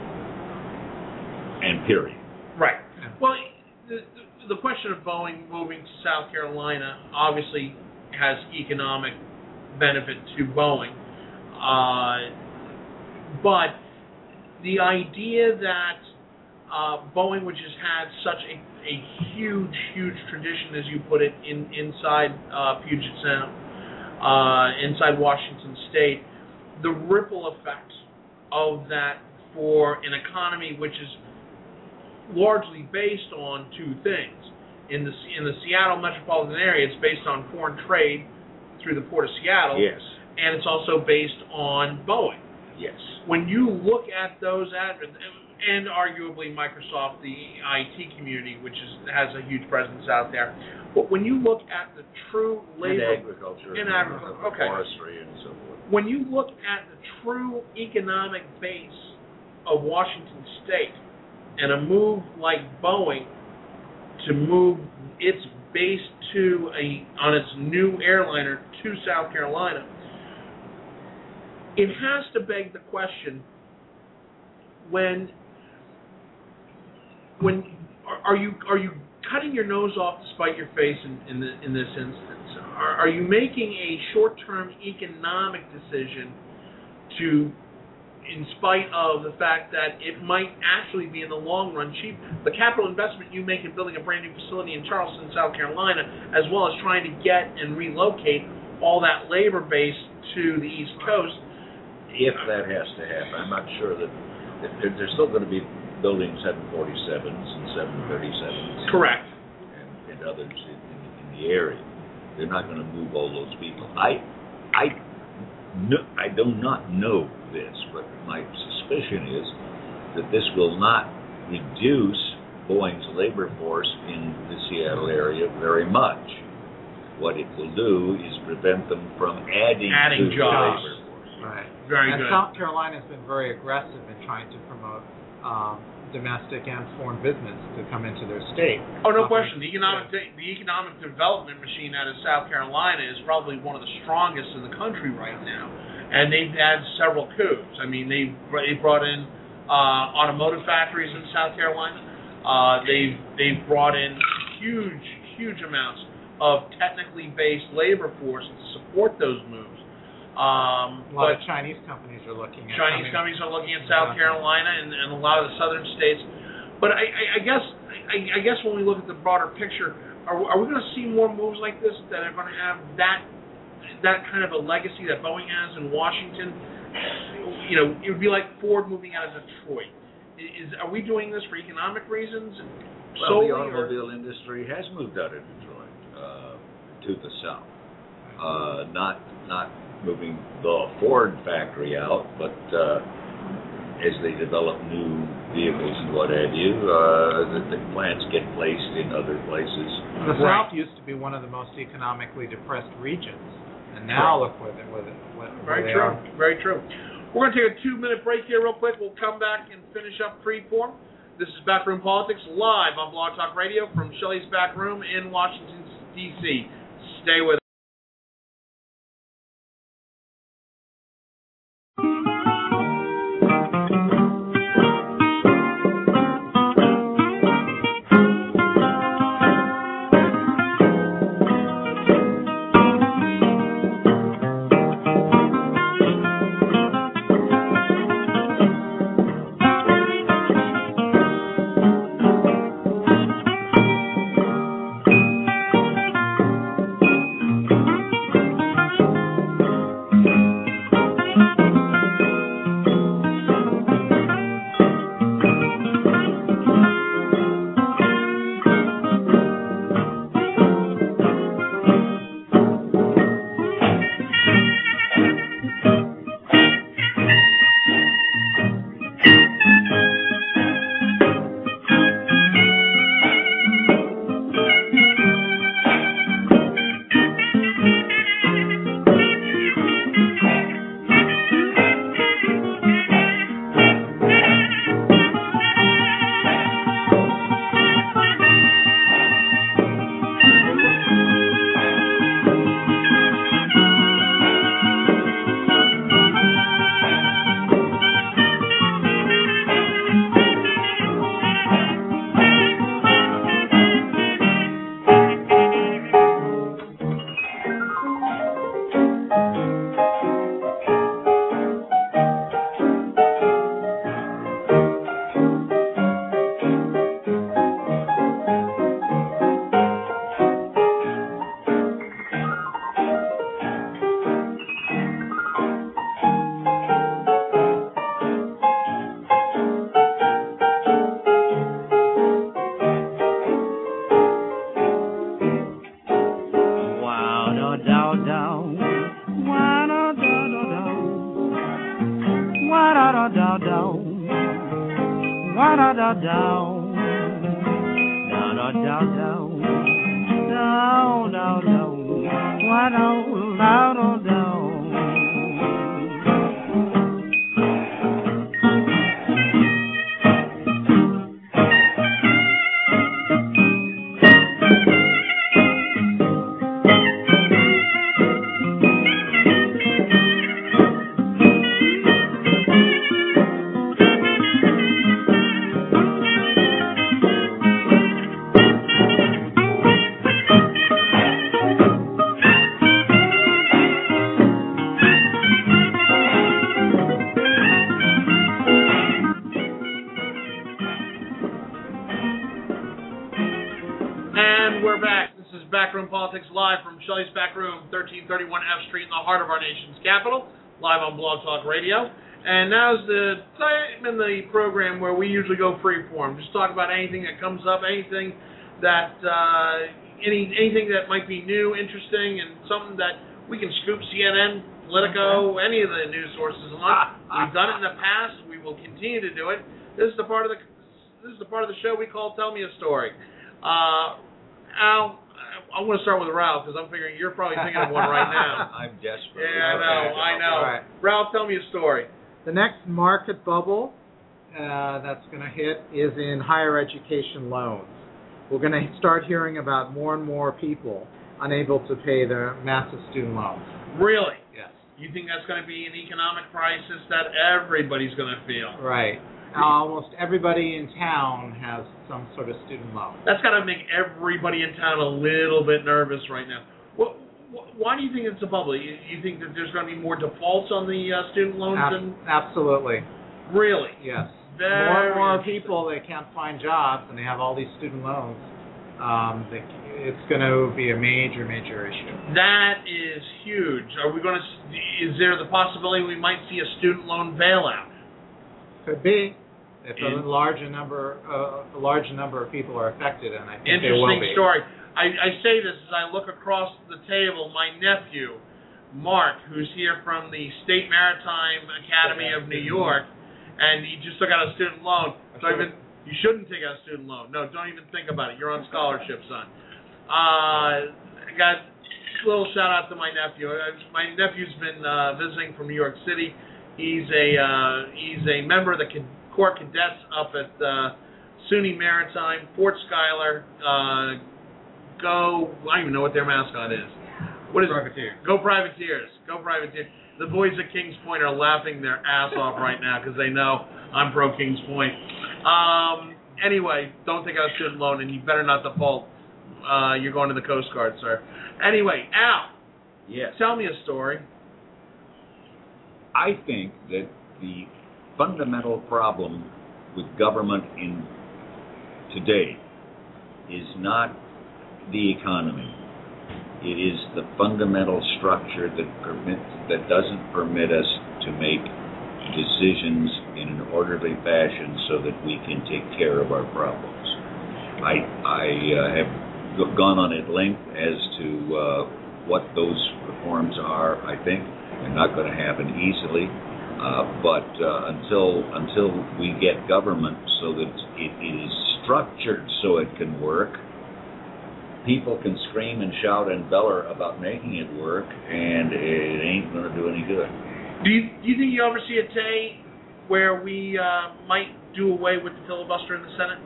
and period. Right. Well, the, the question of Boeing moving to South Carolina obviously has economic benefit to Boeing. Uh, but the idea that uh, Boeing, which has had such a, a huge, huge tradition, as you put it, in inside uh, Puget Sound, uh, inside Washington State, the ripple effects of that for an economy which is largely based on two things. In the in the Seattle metropolitan area, it's based on foreign trade through the Port of Seattle. Yes. And it's also based on Boeing. Yes. When you look at those addresses, and arguably Microsoft, the I T community, which is, has a huge presence out there, but when you look at the true labor... And agriculture. And agriculture, okay. Forestry and so forth. When you look at the true economic base of Washington State, and a move like Boeing to move its base to a on its new airliner to South Carolina, it has to beg the question: when when are you are you cutting your nose off to spite your face in in, the, in this instance? Are, are you making a short-term economic decision to, in spite of the fact that it might actually be in the long run cheap? The capital investment you make in building a brand new facility in Charleston, South Carolina, as well as trying to get and relocate all that labor base to the East Coast. If that has to happen, I'm not sure that, that they're, they're still going to be building seven forty-sevens and seven thirty-sevens. Correct. And, and others in, in, in the area. They're not going to move all those people. I, I, no, I do not know this, but my suspicion is that this will not reduce Boeing's labor force in the Seattle area very much. What it will do is prevent them from adding, adding to jobs. the labor force. Right. Very and good. South Carolina has been very aggressive in trying to promote um, domestic and foreign business to come into their state. Oh, no Um, question. The economic the economic development machine out of South Carolina is probably one of the strongest in the country right now, and they've had several coups. I mean, they they brought in uh, automotive factories in South Carolina. Uh, they've they've brought in huge huge amounts of technically based labor force to support those moves. Um, a lot but of Chinese companies are looking at Chinese coming. companies are looking at South Carolina and, and a lot of the southern states. But I, I, I guess I, I guess when we look at the broader picture, are, are we going to see more moves like this that are going to have that that kind of a legacy that Boeing has in Washington? You know, it would be like Ford moving out of Detroit. Is are we doing this for economic reasons? Well, solely, the automobile or? industry has moved out of Detroit uh, to the south. Uh, not not moving the Ford factory out, but uh, as they develop new vehicles and what have you, uh, the, the plants get placed in other places. The Right. South used to be one of the most economically depressed regions, and now look where, they, where, they, where Very they true. are. Very true. We're going to take a two-minute break here real quick. We'll come back and finish up Freeform. This is Backroom Politics live on Blog Talk Radio from Shelley's Back Room in Washington, D C Stay with us. da da da, wa da da da, da da da da, da da da, wa da da da da. Backroom Politics live from Shelley's Back Room, thirteen thirty-one F Street in the heart of our nation's capital, live on Blog Talk Radio. And now's the time in the program where we usually go freeform. Just talk about anything that comes up, anything that uh, any anything that might be new, interesting, and something that we can scoop C N N, Politico, any of the news sources on. We've done it in the past. We will continue to do it. This is the part of the this is the part of the show we call Tell Me a Story. Uh, Al, I want to start with Ralph because I'm figuring you're probably thinking of one right now. I'm desperate. Yeah, I know, I know. All right. Ralph, tell me a story. The next market bubble uh, that's going to hit is in higher education loans. We're going to start hearing about more and more people unable to pay their massive student loans. Really? Yes. You think that's going to be an economic crisis that everybody's going to feel? Right. Almost everybody in town has some sort of student loan. That's got to make everybody in town a little bit nervous right now. What, why do you think it's a bubble? You, you think that there's going to be more defaults on the uh, student loans? Ab- than... Absolutely. Really? Yes. Very more and more people, they can't find jobs, and they have all these student loans. Um, they, it's going to be a major, major issue. That is huge. Are we going to? Is there the possibility we might see a student loan bailout? Could be. If In, a large number, uh, a large number of people are affected, and I think they will be. Interesting story. I, I say this as I look across the table. My nephew, Mark, who's here from the State Maritime Academy of New York, and he just took out a student loan. Don't even, you shouldn't take out a student loan. No, don't even think about it. You're on scholarship, son. Uh, I got a little shout out to my nephew. My nephew's been uh, visiting from New York City. He's a uh, he's a member of the Corps Cadets up at uh, SUNY Maritime, Fort Schuyler. Uh, go, I don't even know what their mascot is. What is Privateers. It? Go Privateers. Go Privateers. The boys at Kings Point are laughing their ass off right now because they know I'm pro Kings Point. Um, anyway, don't take out a student loan, and you better not default. Uh, you're going to the Coast Guard, sir. Anyway, Al. Yes. Tell me a story. I think that the fundamental problem with government in today is not the economy. It is the fundamental structure that permits that doesn't permit us to make decisions in an orderly fashion so that we can take care of our problems. I I uh, have g- gone on at length as to uh, what those reforms are. I think they're not going to happen easily. Uh, but uh, until until we get government so that it, it is structured so it can work, people can scream and shout and beller about making it work, and it ain't going to do any good. Do you, do you think you ever see a day where we uh, might do away with the filibuster in the Senate?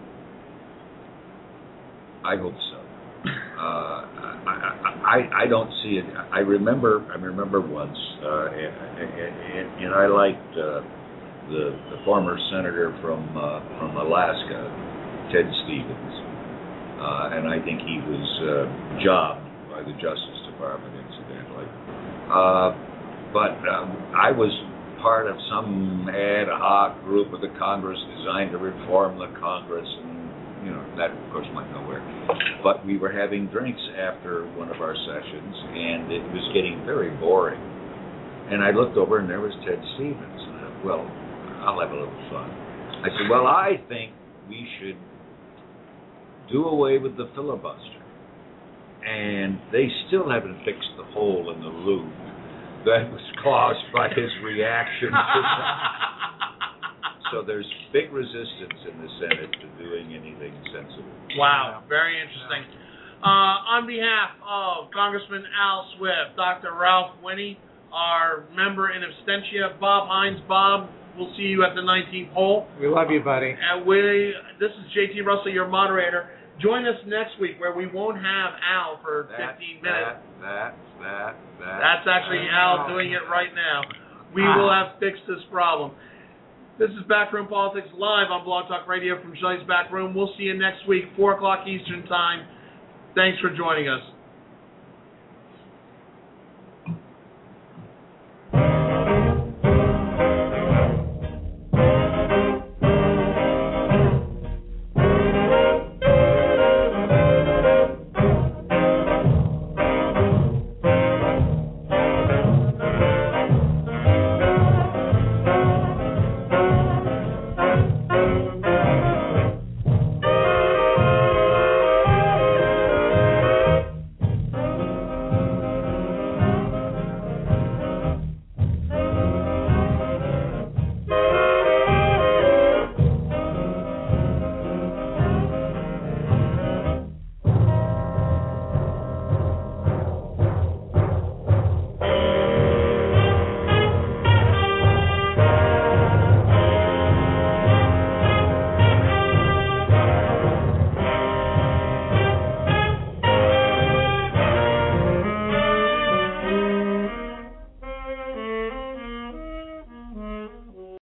I hope so. Uh, I, I I don't see it. I remember I remember once, uh, and, and, and I liked uh, the the former senator from uh, from Alaska, Ted Stevens, uh, and I think he was uh, jobbed by the Justice Department, incidentally. Uh, but um, I was part of some ad hoc group of the Congress designed to reform the Congress, and you know, that, of course, went nowhere. But we were having drinks after one of our sessions, and it was getting very boring. And I looked over, and there was Ted Stevens. And I thought, well, I'll have a little fun. I said, well, I think we should do away with the filibuster. And they still haven't fixed the hole in the loop that was caused by his reaction to that. So there's big resistance in the Senate to doing anything sensible. Wow, very interesting. Uh, on behalf of Congressman Al Swift, Doctor Ralph Winnie, our member in absentia, Bob Hines. Bob, we'll see you at the nineteenth hole. We love you, buddy. And we, this is J T Russell, your moderator. Join us next week where we won't have Al for That, fifteen minutes. That, that, that, that. That's actually Al doing it right now. We will have fixed this problem. This is Backroom Politics live on Blog Talk Radio from Shelley's Back Room. We'll see you next week, four o'clock Eastern Time. Thanks for joining us.